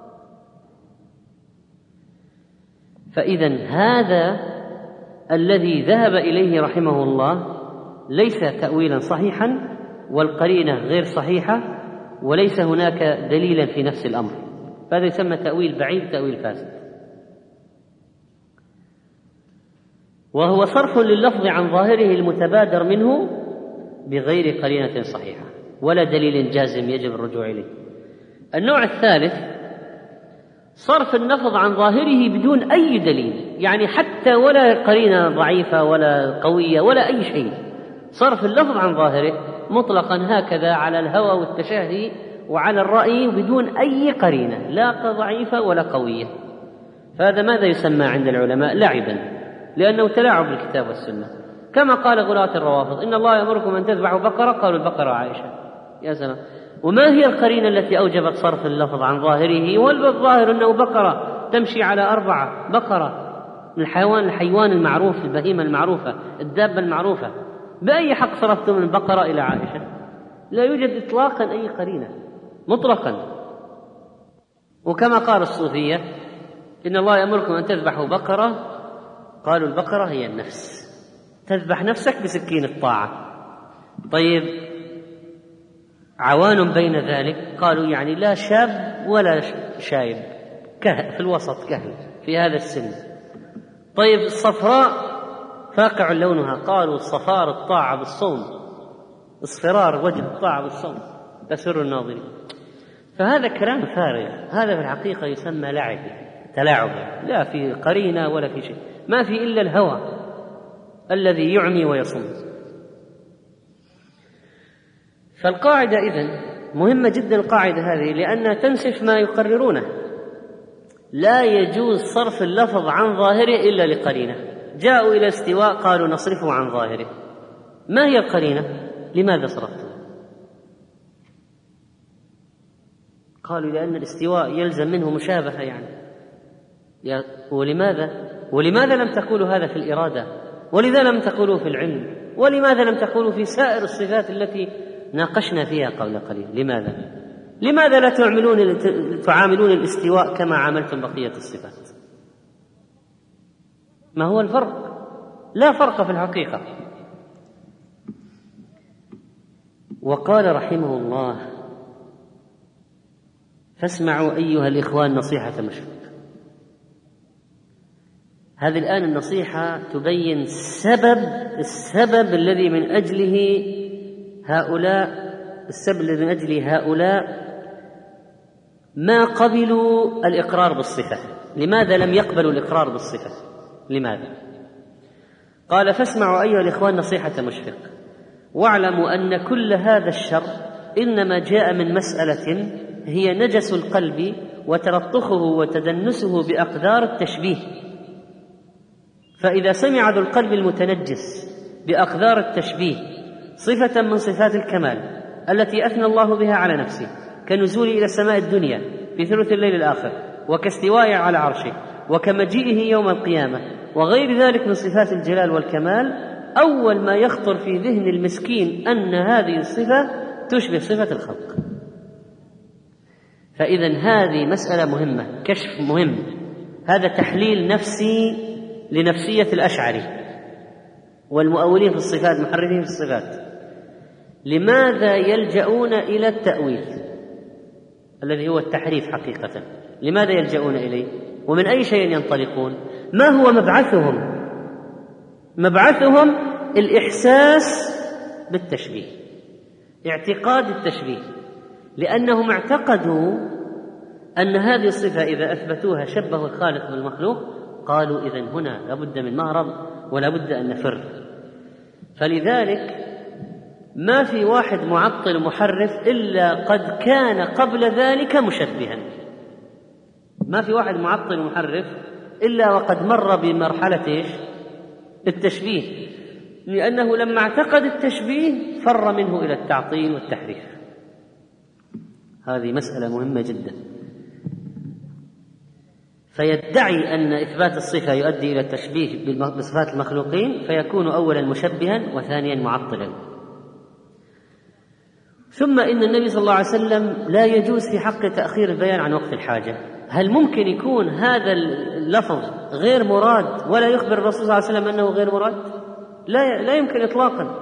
فإذن هذا الذي ذهب إليه رحمه الله ليس تأويلا صحيحا، والقرينة غير صحيحة، وليس هناك دليلا في نفس الأمر، فهذا يسمى تأويل بعيد، تأويل فاسد. وهو صرف لللفظ عن ظاهره المتبادر منه بغير قرينة صحيحة ولا دليل جازم يجب الرجوع إليه. النوع الثالث صرف اللفظ عن ظاهره بدون أي دليل، يعني حتى ولا قرينة ضعيفة ولا قوية ولا أي شيء، صرف اللفظ عن ظاهره مطلقا هكذا على الهوى والتشهي وعلى الرأي بدون أي قرينة لا ضعيفة ولا قوية. فهذا ماذا يسمى عند العلماء؟ لعبا، لأنه تلاعب بالكتاب والسنة، كما قال غلاة الروافض إن الله يأمركم أن تذبحوا بقرة، قالوا البقرة عائشة. يا سلام، وما هي القرينة التي أوجبت صرف اللفظ عن ظاهره؟ والظاهر أنه بقرة تمشي على أربعة، بقرة من الحيوان الحيوان المعروف، البهيمة المعروفة، الدابة المعروفة، بأي حق صرفتم من البقرة إلى عائشة؟ لا يوجد إطلاقا أي قرينة مطلقا. وكما قال الصوفية إن الله يأمركم أن تذبحوا بقرة، قالوا البقرة هي النفس، تذبح نفسك بسكين الطاعة. طيب عوان بين ذلك، قالوا يعني لا شاب ولا شايب، كهل في الوسط، كهل في هذا السن. طيب الصفراء فاقع لونها، قالوا الصفار الطاعة بالصوم، اصفرار وجه الطاعة بالصوم تسر الناظرين. فهذا كلام فارغ، هذا في الحقيقة يسمى لعب، تلاعب، لا في قرينة ولا في شيء، ما في إلا الهوى الذي يعمي ويصم. فالقاعدة إذن مهمة جدا، القاعدة هذه، لأنها تنسف ما يقررونه. لا يجوز صرف اللفظ عن ظاهره إلا لقرينة. جاءوا إلى الاستواء قالوا نصرفه عن ظاهره. ما هي القرينة؟ لماذا صرفته؟ قالوا لأن الاستواء يلزم منه مشابهة يعني. ولماذا؟ ولماذا لم تقولوا هذا في الإرادة؟ ولذا لم تقولوا في العلم؟ ولماذا لم تقولوا في سائر الصفات التي ناقشنا فيها قبل قليل؟ لماذا؟ لماذا لا تعاملون تعاملون الاستواء كما عاملتم بقية الصفات؟ ما هو الفرق؟ لا فرق في الحقيقة. وقال رحمه الله: فاسمعوا أيها الإخوان نصيحة مشفق. هذه الآن النصيحة تبين سبب السبب الذي من أجله هؤلاء السبب الذي من أجله هؤلاء ما قبلوا الإقرار بالصفة. لماذا لم يقبلوا الإقرار بالصفة؟ لماذا؟ قال: فاسمعوا أيها الإخوان نصيحة مشفق، واعلموا أن كل هذا الشر إنما جاء من مسألة هي نجس القلب وتلطخه وتدنسه بأقدار التشبيه. فإذا سمع ذو القلب المتنجس بأقدار التشبيه صفة من صفات الكمال التي أثنى الله بها على نفسه، كنزوله إلى السماء الدنيا في ثلث الليل الآخر، وكاستوائه على عرشه، وكمجيئه يوم القيامة، وغير ذلك من صفات الجلال والكمال، أول ما يخطر في ذهن المسكين أن هذه الصفة تشبه صفة الخلق. فإذن هذه مسألة مهمة، كشف مهم. هذا تحليل نفسي لنفسية الأشعري والمؤولين في الصفات، محرفين في الصفات. لماذا يلجؤون إلى التأويل الذي هو التحريف حقيقة؟ لماذا يلجؤون إليه؟ ومن أي شيء ينطلقون؟ ما هو مبعثهم؟ مبعثهم الإحساس بالتشبيه، اعتقاد التشبيه، لأنهم اعتقدوا أن هذه الصفة إذا أثبتوها شبهوا الخالق بالمخلوق، قالوا إذن هنا لابد من مهرب ولا بد أن نفر. فلذلك ما في واحد معطل محرف إلا قد كان قبل ذلك مشبها. ما في واحد معطل محرف إلا وقد مر بمرحلة إيش؟ التشبيه، لأنه لما اعتقد التشبيه فر منه إلى التعطيل والتحريف. هذه مسألة مهمة جدا. فيدعي أن إثبات الصفة يؤدي إلى التشبيه بصفات المخلوقين، فيكون أولا مشبها وثانيا معطلا. ثم إن النبي صلى الله عليه وسلم لا يجوز في حق تأخير البيان عن وقت الحاجة. هل ممكن يكون هذا اللفظ غير مراد ولا يخبر الرسول صلى الله عليه وسلم أنه غير مراد؟ لا, لا يمكن إطلاقا.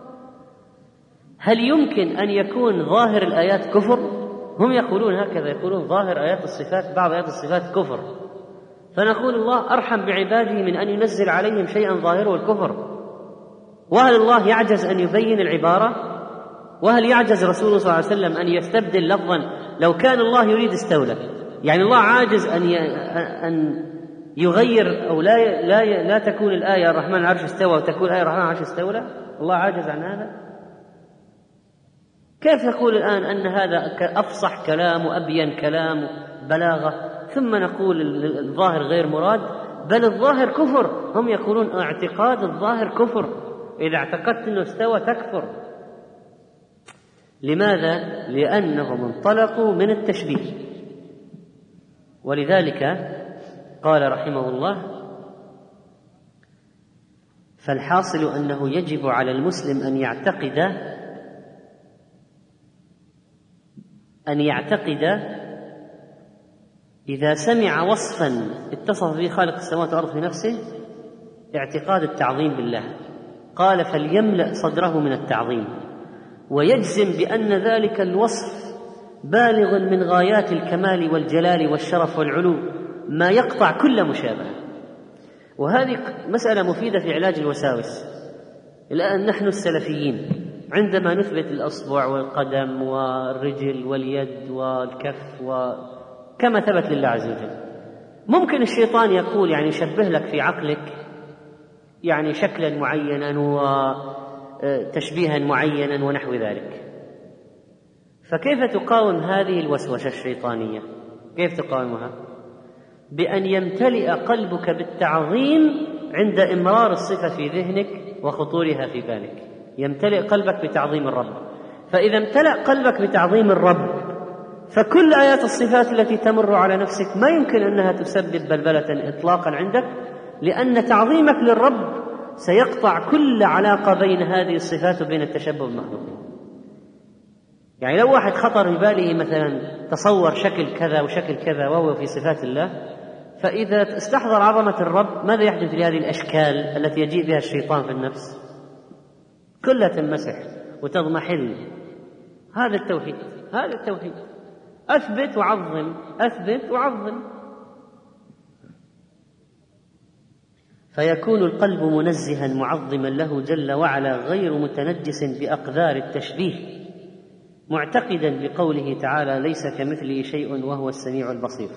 هل يمكن أن يكون ظاهر الآيات كفر؟ هم يقولون هكذا، يقولون ظاهر آيات الصفات، بعض آيات الصفات كفر، فنقول الله أرحم بعباده من أن ينزل عليهم شيئا ظاهره الكفر. وهل الله يعجز أن يبين العبارة؟ وهل يعجز رسوله صلى الله عليه وسلم أن يستبدل لفظا؟ لو كان الله يريد استولى، يعني الله عاجز أن أن يغير أو لا لا لا تكون الآية الرحمن العرش استوى وتكون الآية الرحمن العرش استولى؟ الله عاجز عن هذا؟ كيف يقول الآن أن هذا أفصح كلام وأبين كلام بلاغة، ثم نقول الظاهر غير مراد؟ بل الظاهر كفر. هم يقولون اعتقاد الظاهر كفر، إذا اعتقدت أنه استوى تكفر. لماذا؟ لأنهم انطلقوا من التشبيه. ولذلك قال رحمه الله: فالحاصل أنه يجب على المسلم أن يعتقد أن يعتقد إذا سمع وصفا اتصف به خالق السماوات والأرض في نفسه اعتقاد التعظيم بالله، قال فليملأ صدره من التعظيم، ويجزم بأن ذلك الوصف بالغ من غايات الكمال والجلال والشرف والعلو ما يقطع كل مشابهة. وهذه مسألة مفيدة في علاج الوساوس. الآن نحن السلفيين عندما نثبت الأصبع والقدم والرجل واليد والكف وكما ثبت لله عز وجل، ممكن الشيطان يقول يعني يشبه لك في عقلك يعني شكلا معينا وتشبيها معينا ونحو ذلك. فكيف تقاوم هذه الوسوسة الشيطانية؟ كيف تقاومها؟ بأن يمتلئ قلبك بالتعظيم عند إمرار الصفة في ذهنك وخطورها في بالك. يمتلئ قلبك بتعظيم الرب. فإذا امتلأ قلبك بتعظيم الرب فكل آيات الصفات التي تمر على نفسك ما يمكن أنها تسبب بلبلة إطلاقا عندك، لأن تعظيمك للرب سيقطع كل علاقة بين هذه الصفات وبين التشبه بالمخلوقين. يعني لو واحد خطر في باله مثلا تصور شكل كذا وشكل كذا وهو في صفات الله، فإذا استحضر عظمة الرب ماذا يحدث لهذه الأشكال التي يجيء بها الشيطان في النفس؟ كلها تنمسح وتضمحل. هذا التوحيد، هذا التوحيد. أثبت وعظم، أثبت وعظم. فيكون القلب منزها معظما له جل وعلا غير متنجس بأقذار التشبيه، معتقدا بقوله تعالى ليس كمثله شيء وهو السميع البصير.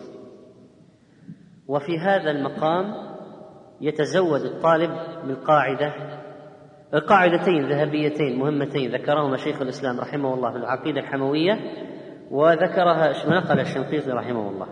وفي هذا المقام يتزود الطالب بالقاعدة قاعدتين ذهبيتين مهمتين ذكرهما شيخ الإسلام رحمه الله في العقيدة الحموية، وذكرها نقل الشنقيطي رحمه الله.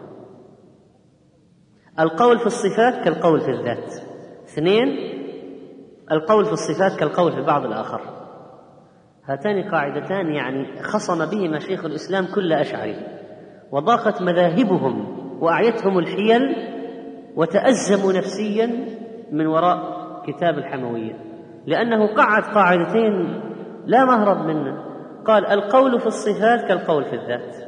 القول في الصفات كالقول في الذات. اثنين، القول في الصفات كالقول في بعض الآخر. هاتان قاعدتان يعني خصم بهما شيخ الإسلام كل أشعري، وضاقت مذاهبهم وأعيتهم الحيل وتأزموا نفسيا من وراء كتاب الحموية، لأنه قعد قاعدتين لا مهرب منه. قال القول في الصفات كالقول في الذات.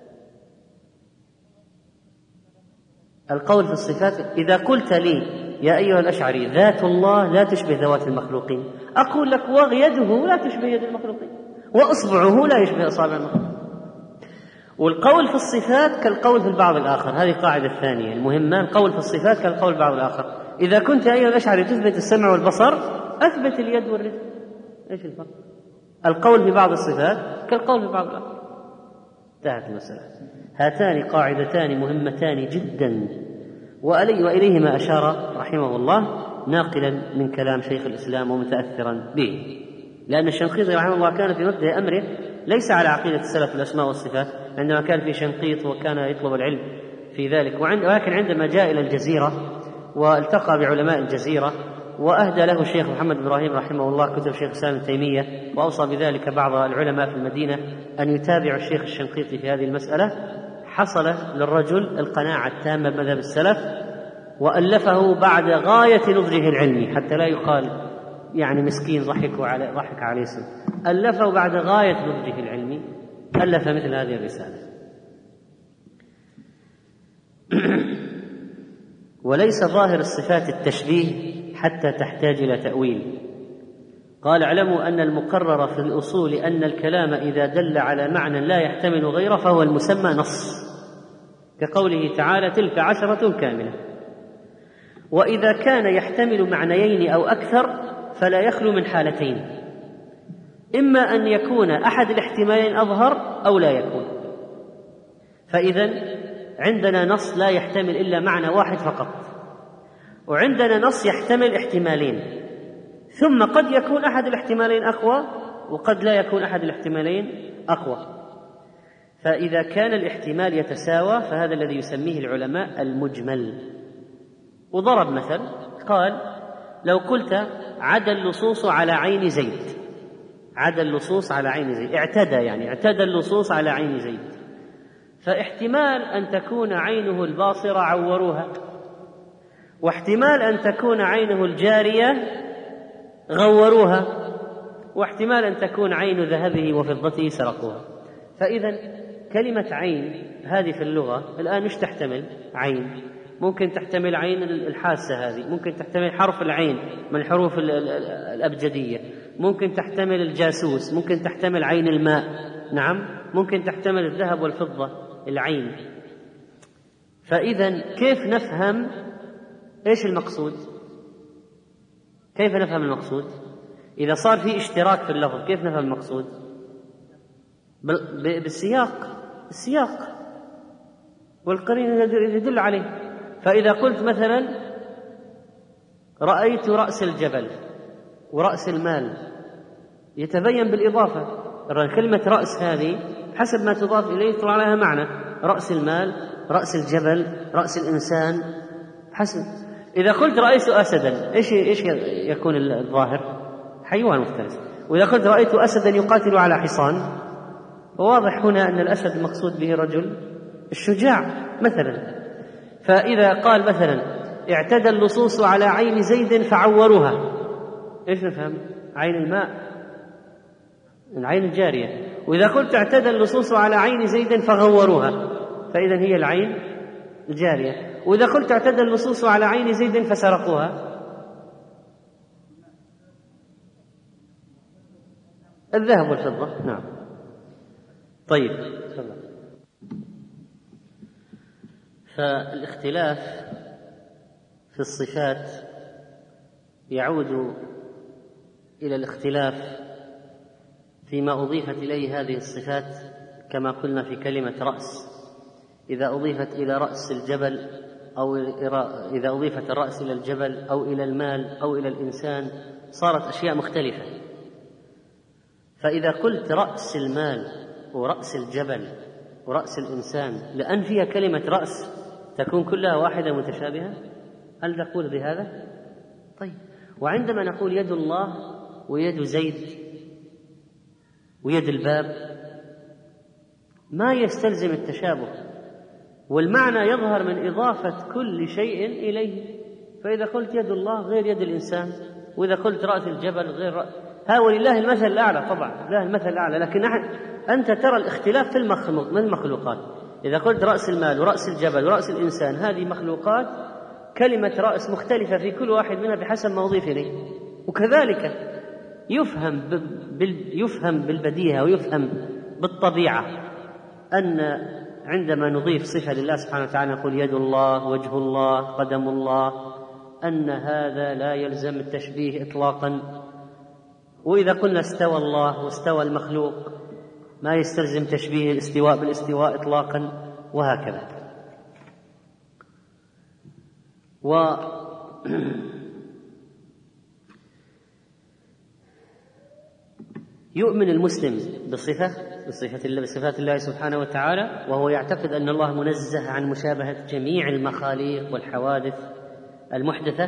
القول في الصفات، إذا قلت لي يا أيها الأشعري ذات الله لا تشبه ذوات المخلوقين، أقول لك ويده لا تشبه يد المخلوقين، وأصبعه لا يشبه أصابع المخلوقين. والقول في الصفات كالقول في البعض الآخر. هذه القاعدة الثانية المهمة، القول في الصفات كالقول في البعض الآخر. إذا كنت يا أيها الأشعري تثبت السمع والبصر، أثبت اليد والرجل. إيش الفرق؟ القول في بعض الصفات كالقول في بعض الآخر. انتهت المسألة. هاتان قاعدتان مهمتان جدا، وإليهما أشار رحمه الله ناقلا من كلام شيخ الإسلام ومتأثرا به، لأن الشنقيطي رحمه الله كان في مبدأ أمره ليس على عقيدة السلف الأسماء والصفات عندما كان في شنقيط وكان يطلب العلم في ذلك، ولكن عندما جاء إلى الجزيرة والتقى بعلماء الجزيرة وأهدى له الشيخ محمد بن إبراهيم رحمه الله كتب شيخ الإسلام ابن تيمية، وأوصى بذلك بعض العلماء في المدينة أن يتابعوا الشيخ الشنقيطي في هذه المسألة، حصل للرجل القناعة التامة بمذهب السلف، وألفه بعد غاية نضجه العلمي حتى لا يقال يعني مسكين ضحكوا على ضحك عليه سن. ألفه بعد غاية نضجه العلمي، ألف مثل هذه الرسالة. وليس ظاهر الصفات التشبيه حتى تحتاج إلى تأويل. قال اعلموا أن المقرر في الأصول أن الكلام إذا دل على معنى لا يحتمل غيره فهو المسمى نص، كقوله تعالى تلك عشرة كاملة. وإذا كان يحتمل معنيين أو أكثر فلا يخلو من حالتين، إما أن يكون أحد الاحتمالين أظهر أو لا يكون. فإذا عندنا نص لا يحتمل إلا معنى واحد فقط، وعندنا نص يحتمل احتمالين، ثم قد يكون أحد الاحتمالين أقوى وقد لا يكون أحد الاحتمالين أقوى. فإذا كان الاحتمال يتساوى فهذا الذي يسميه العلماء المجمل. وضرب مثل قال لو قلت عدا اللصوص على عين زيد، عدا اللصوص على عين زيد، اعتدى يعني اعتدى اللصوص على عين زيد، فاحتمال أن تكون عينه الباصرة عوروها، واحتمال أن تكون عينه الجارية غوروها، واحتمال أن تكون عين ذهبه وفضته سرقوها. فإذا كلمة عين هذه في اللغة الآن مش تحتمل عين، ممكن تحتمل عين الحاسة هذه، ممكن تحتمل حرف العين من الحروف الأبجدية، ممكن تحتمل الجاسوس، ممكن تحتمل عين الماء، نعم، ممكن تحتمل الذهب والفضة العين. فإذا كيف نفهم إيش المقصود؟ كيف نفهم المقصود؟ إذا صار في اشتراك في اللفظ كيف نفهم المقصود؟ بالسياق، السياق والقرين يدل عليه. فإذا قلت مثلا رأيت رأس الجبل ورأس المال يتبين بالإضافة. كلمة رأس هذه حسب ما تضاف إليه يطلع لها معنى، رأس المال، رأس الجبل، رأس الإنسان حسب. إذا قلت رأيت أسدا إيش إيش يكون الظاهر؟ حيوان مفترس. وإذا قلت رأيت أسدا يقاتل على حصان، وواضح هنا أن الأسد المقصود به رجل الشجاع مثلا. فإذا قال مثلا اعتدى اللصوص على عين زيد فعوروها، إيش نفهم؟ عين الماء، العين الجارية. وإذا قلت اعتدى اللصوص على عين زيد فغوروها، فإذا هي العين الجارية. وإذا قلت اعتدى اللصوص على عين زيد فسرقوها، الذهب والفضة. نعم. طيب، فالاختلاف في الصفات يعود إلى الاختلاف فيما أضيفت إليه هذه الصفات، كما قلنا في كلمة رأس، إذا أضيفت إلى رأس الجبل أو إذا أضيفت الرأس إلى الجبل أو إلى المال أو إلى الإنسان صارت أشياء مختلفة. فإذا قلت رأس المال ورأس الجبل ورأس الإنسان، لأن فيها كلمة رأس تكون كلها واحدة متشابهة، هل نقول بهذا؟ طيب، وعندما نقول يد الله ويد زيد ويد الباب ما يستلزم التشابه، والمعنى يظهر من إضافة كل شيء إليه. فإذا قلت يد الله غير يد الإنسان، وإذا قلت رأس الجبل غير رأس، ها ولله المثل الأعلى. طبعا لله المثل الأعلى، لكن أنت ترى الاختلاف في المخلوقات. إذا قلت رأس المال ورأس الجبل ورأس الإنسان، هذه مخلوقات كلمة رأس مختلفة في كل واحد منها بحسب ما أضيف إليه. وكذلك يفهم يفهم بالبديهة ويفهم بالطبيعة أن عندما نضيف صفة لله سبحانه وتعالى نقول يد الله، وجه الله، قدم الله، أن هذا لا يلزم التشبيه إطلاقا. وإذا قلنا استوى الله واستوى المخلوق ما يستلزم تشبيه الاستواء بالاستواء إطلاقا، وهكذا. و يؤمن المسلم بصفة بصفة الله بصفات الله سبحانه وتعالى، وهو يعتقد أن الله منزه عن مشابهة جميع المخاليق والحوادث المحدثة،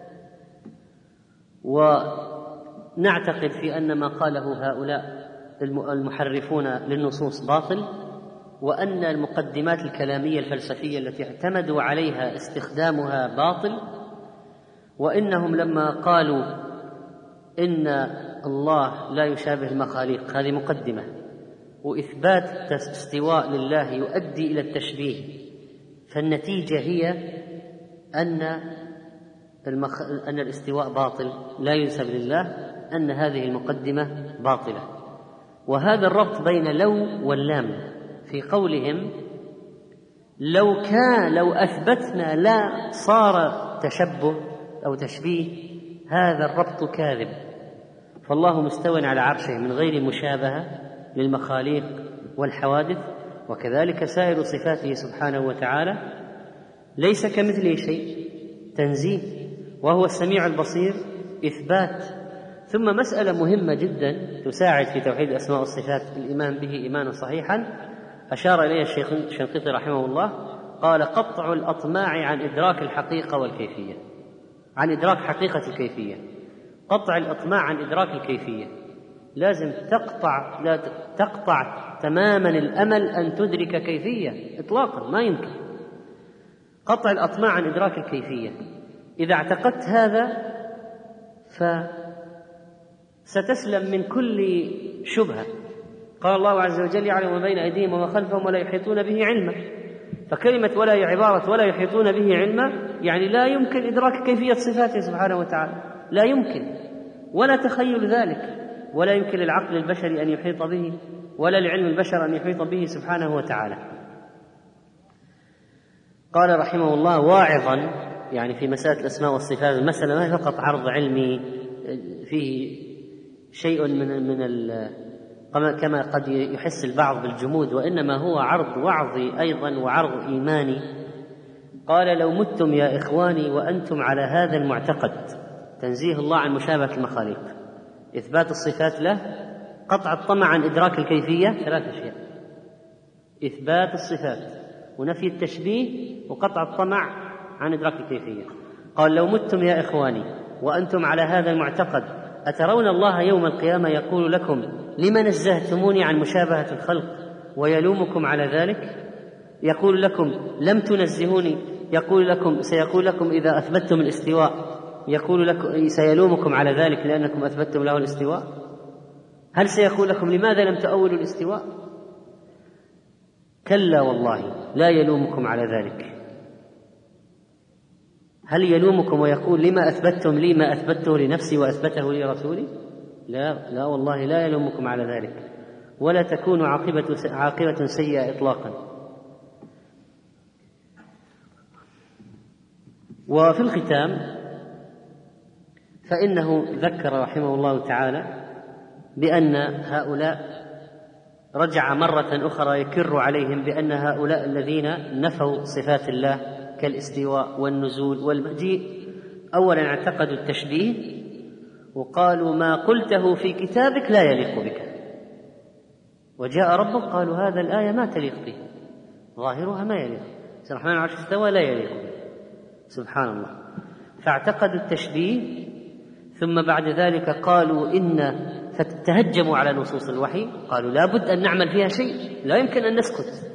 ونعتقد في أن ما قاله هؤلاء المحرفون للنصوص باطل، وأن المقدمات الكلامية الفلسفية التي اعتمدوا عليها استخدامها باطل، وإنهم لما قالوا إن الله لا يشابه المخاليق، هذه مقدمة، وإثبات استواء لله يؤدي إلى التشبيه، فالنتيجة هي أن المخ... أن الاستواء باطل لا ينسب لله، أن هذه المقدمة باطلة. وهذا الربط بين لو واللام في قولهم لو كان لو أثبتنا لا صار تشبه أو تشبيه، هذا الربط كاذب. فالله مستو على عرشه من غير مشابهة للمخاليق والحوادث، وكذلك سائر صفاته سبحانه وتعالى ليس كمثله شيء، تنزيه، وهو السميع البصير، إثبات. ثم مسألة مهمة جدا تساعد في توحيد الأسماء والصفات الإيمان به إيمانا صحيحا أشار إليه الشيخ الشنقيطي رحمه الله، قال قطع الأطماع عن إدراك الحقيقة والكيفية، عن إدراك حقيقة الكيفية. قطع الأطماع عن إدراك الكيفية، لازم تقطع لا تقطع تماما الأمل أن تدرك كيفية إطلاقا، ما يمكن. قطع الأطماع عن إدراك الكيفية، إذا اعتقدت هذا فستسلم من كل شبهة. قال الله عز وجل يعلم ما بين أيديهم وما خلفهم ولا يحيطون به علما، فكلمة ولا عبارة ولا يحيطون به علما يعني لا يمكن إدراك كيفية صفاته سبحانه وتعالى، لا يمكن، ولا تخيل ذلك، ولا يمكن للعقل البشري أن يحيط به، ولا لعلم البشر أن يحيط به سبحانه وتعالى. قال رحمه الله واعظا، يعني في مسألة الأسماء والصفات المسألة ما فقط عرض علمي فيه شيء من من كما قد يحس البعض بالجمود، وإنما هو عرض وعظي أيضا وعرض إيماني. قال لو متم يا إخواني وأنتم على هذا المعتقد، تنزيه الله عن مشابهة المخاليق، إثبات الصفات له، قطع الطمع عن إدراك الكيفية، ثلاث أشياء: إثبات الصفات ونفي التشبيه وقطع الطمع عن إدراك الكيفية. قال لو متم يا إخواني وأنتم على هذا المعتقد أترون الله يوم القيامة يقول لكم لما نزهتموني عن مشابهة الخلق ويلومكم على ذلك؟ يقول لكم لم تنزهوني، يقول لكم سيقول لكم إذا أثبتتم الاستواء، يقول لكم سيلومكم على ذلك لأنكم أثبتتم له الاستواء. هل سيقول لكم لماذا لم تؤولوا الاستواء؟ كلا والله لا يلومكم على ذلك. هل يلومكم ويقول لما أثبتتم لي ما أثبته لنفسي وأثبته لي رسولي؟ لا لا والله لا يلومكم على ذلك، ولا تكون عاقبة عاقبة سيئة إطلاقا. وفي الختام فإنه ذكر رحمه الله تعالى بأن هؤلاء رجع مرة أخرى يكر عليهم بأن هؤلاء الذين نفوا صفات الله كالاستواء والنزول والمجيء أولا اعتقدوا التشبيه وقالوا ما قلته في كتابك لا يليق بك، وجاء ربك قالوا هذا الآية ما تليق به، ظاهرها ما يليق، الرحمن على العرش استوى لا يليق به، سبحان الله. فاعتقدوا التشبيه، ثم بعد ذلك قالوا إن فتهجموا على نصوص الوحي، قالوا لا بد أن نعمل فيها شيء، لا يمكن أن نسكت،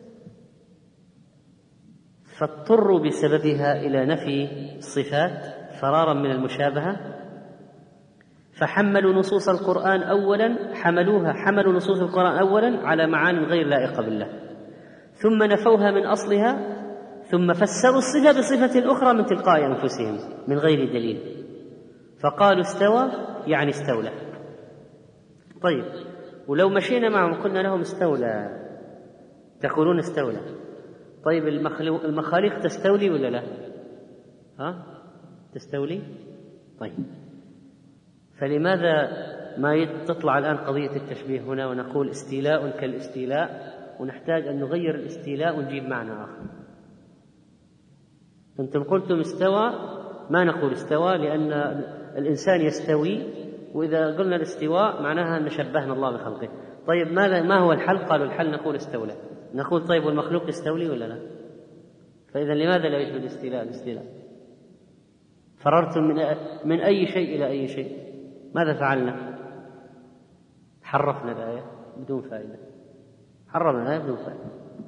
فاضطروا بسببها إلى نفي الصفات فرارا من المشابهة، فحملوا نصوص القرآن أولا حملوها حملوا نصوص القرآن أولا على معاني غير لائقة بالله، ثم نفوها من أصلها، ثم فسروا الصفة بصفة أخرى من تلقاء أنفسهم من غير دليل، فقالوا استوى يعني استولى. طيب ولو مشينا معهم قلنا لهم استولى، تقولون استولى، طيب المخاليق تستولي ولا لا؟ ها تستولي؟ طيب فلماذا ما تطلع الآن قضية التشبيه هنا ونقول استيلاء كالاستيلاء، ونحتاج أن نغير الاستيلاء ونجيب معنى آخر؟ أنتم قلتم استوى، ما نقول استوى لأن الإنسان يستوي، وإذا قلنا الاستواء معناها أن شبهنا الله بخلقه. طيب ماذا ما هو الحل؟ قالوا الحل نقول استولى. نقول طيب والمخلوق يستولي ولا لا؟ فإذا لماذا لا يشبه الاستيلاء الاستيلاء؟ فررتم من من أي شيء إلى أي شيء، ماذا فعلنا؟ حرفنا الآية بدون فائدة، حرفنا الآية بدون فائدة.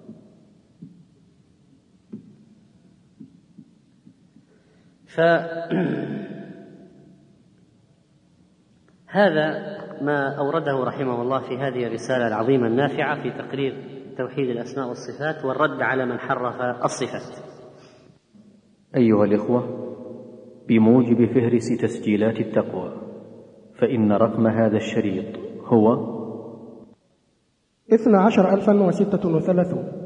فهذا ما أورده رحمه الله في هذه الرسالة العظيمة النافعة في تقرير توحيد الأسماء والصفات والرد على من حرف الصفات. أيها الإخوة، بموجب فهرس تسجيلات التقوى، فإن رقم هذا الشريط هو اثنا عشر ألفا وستة وثلاثون.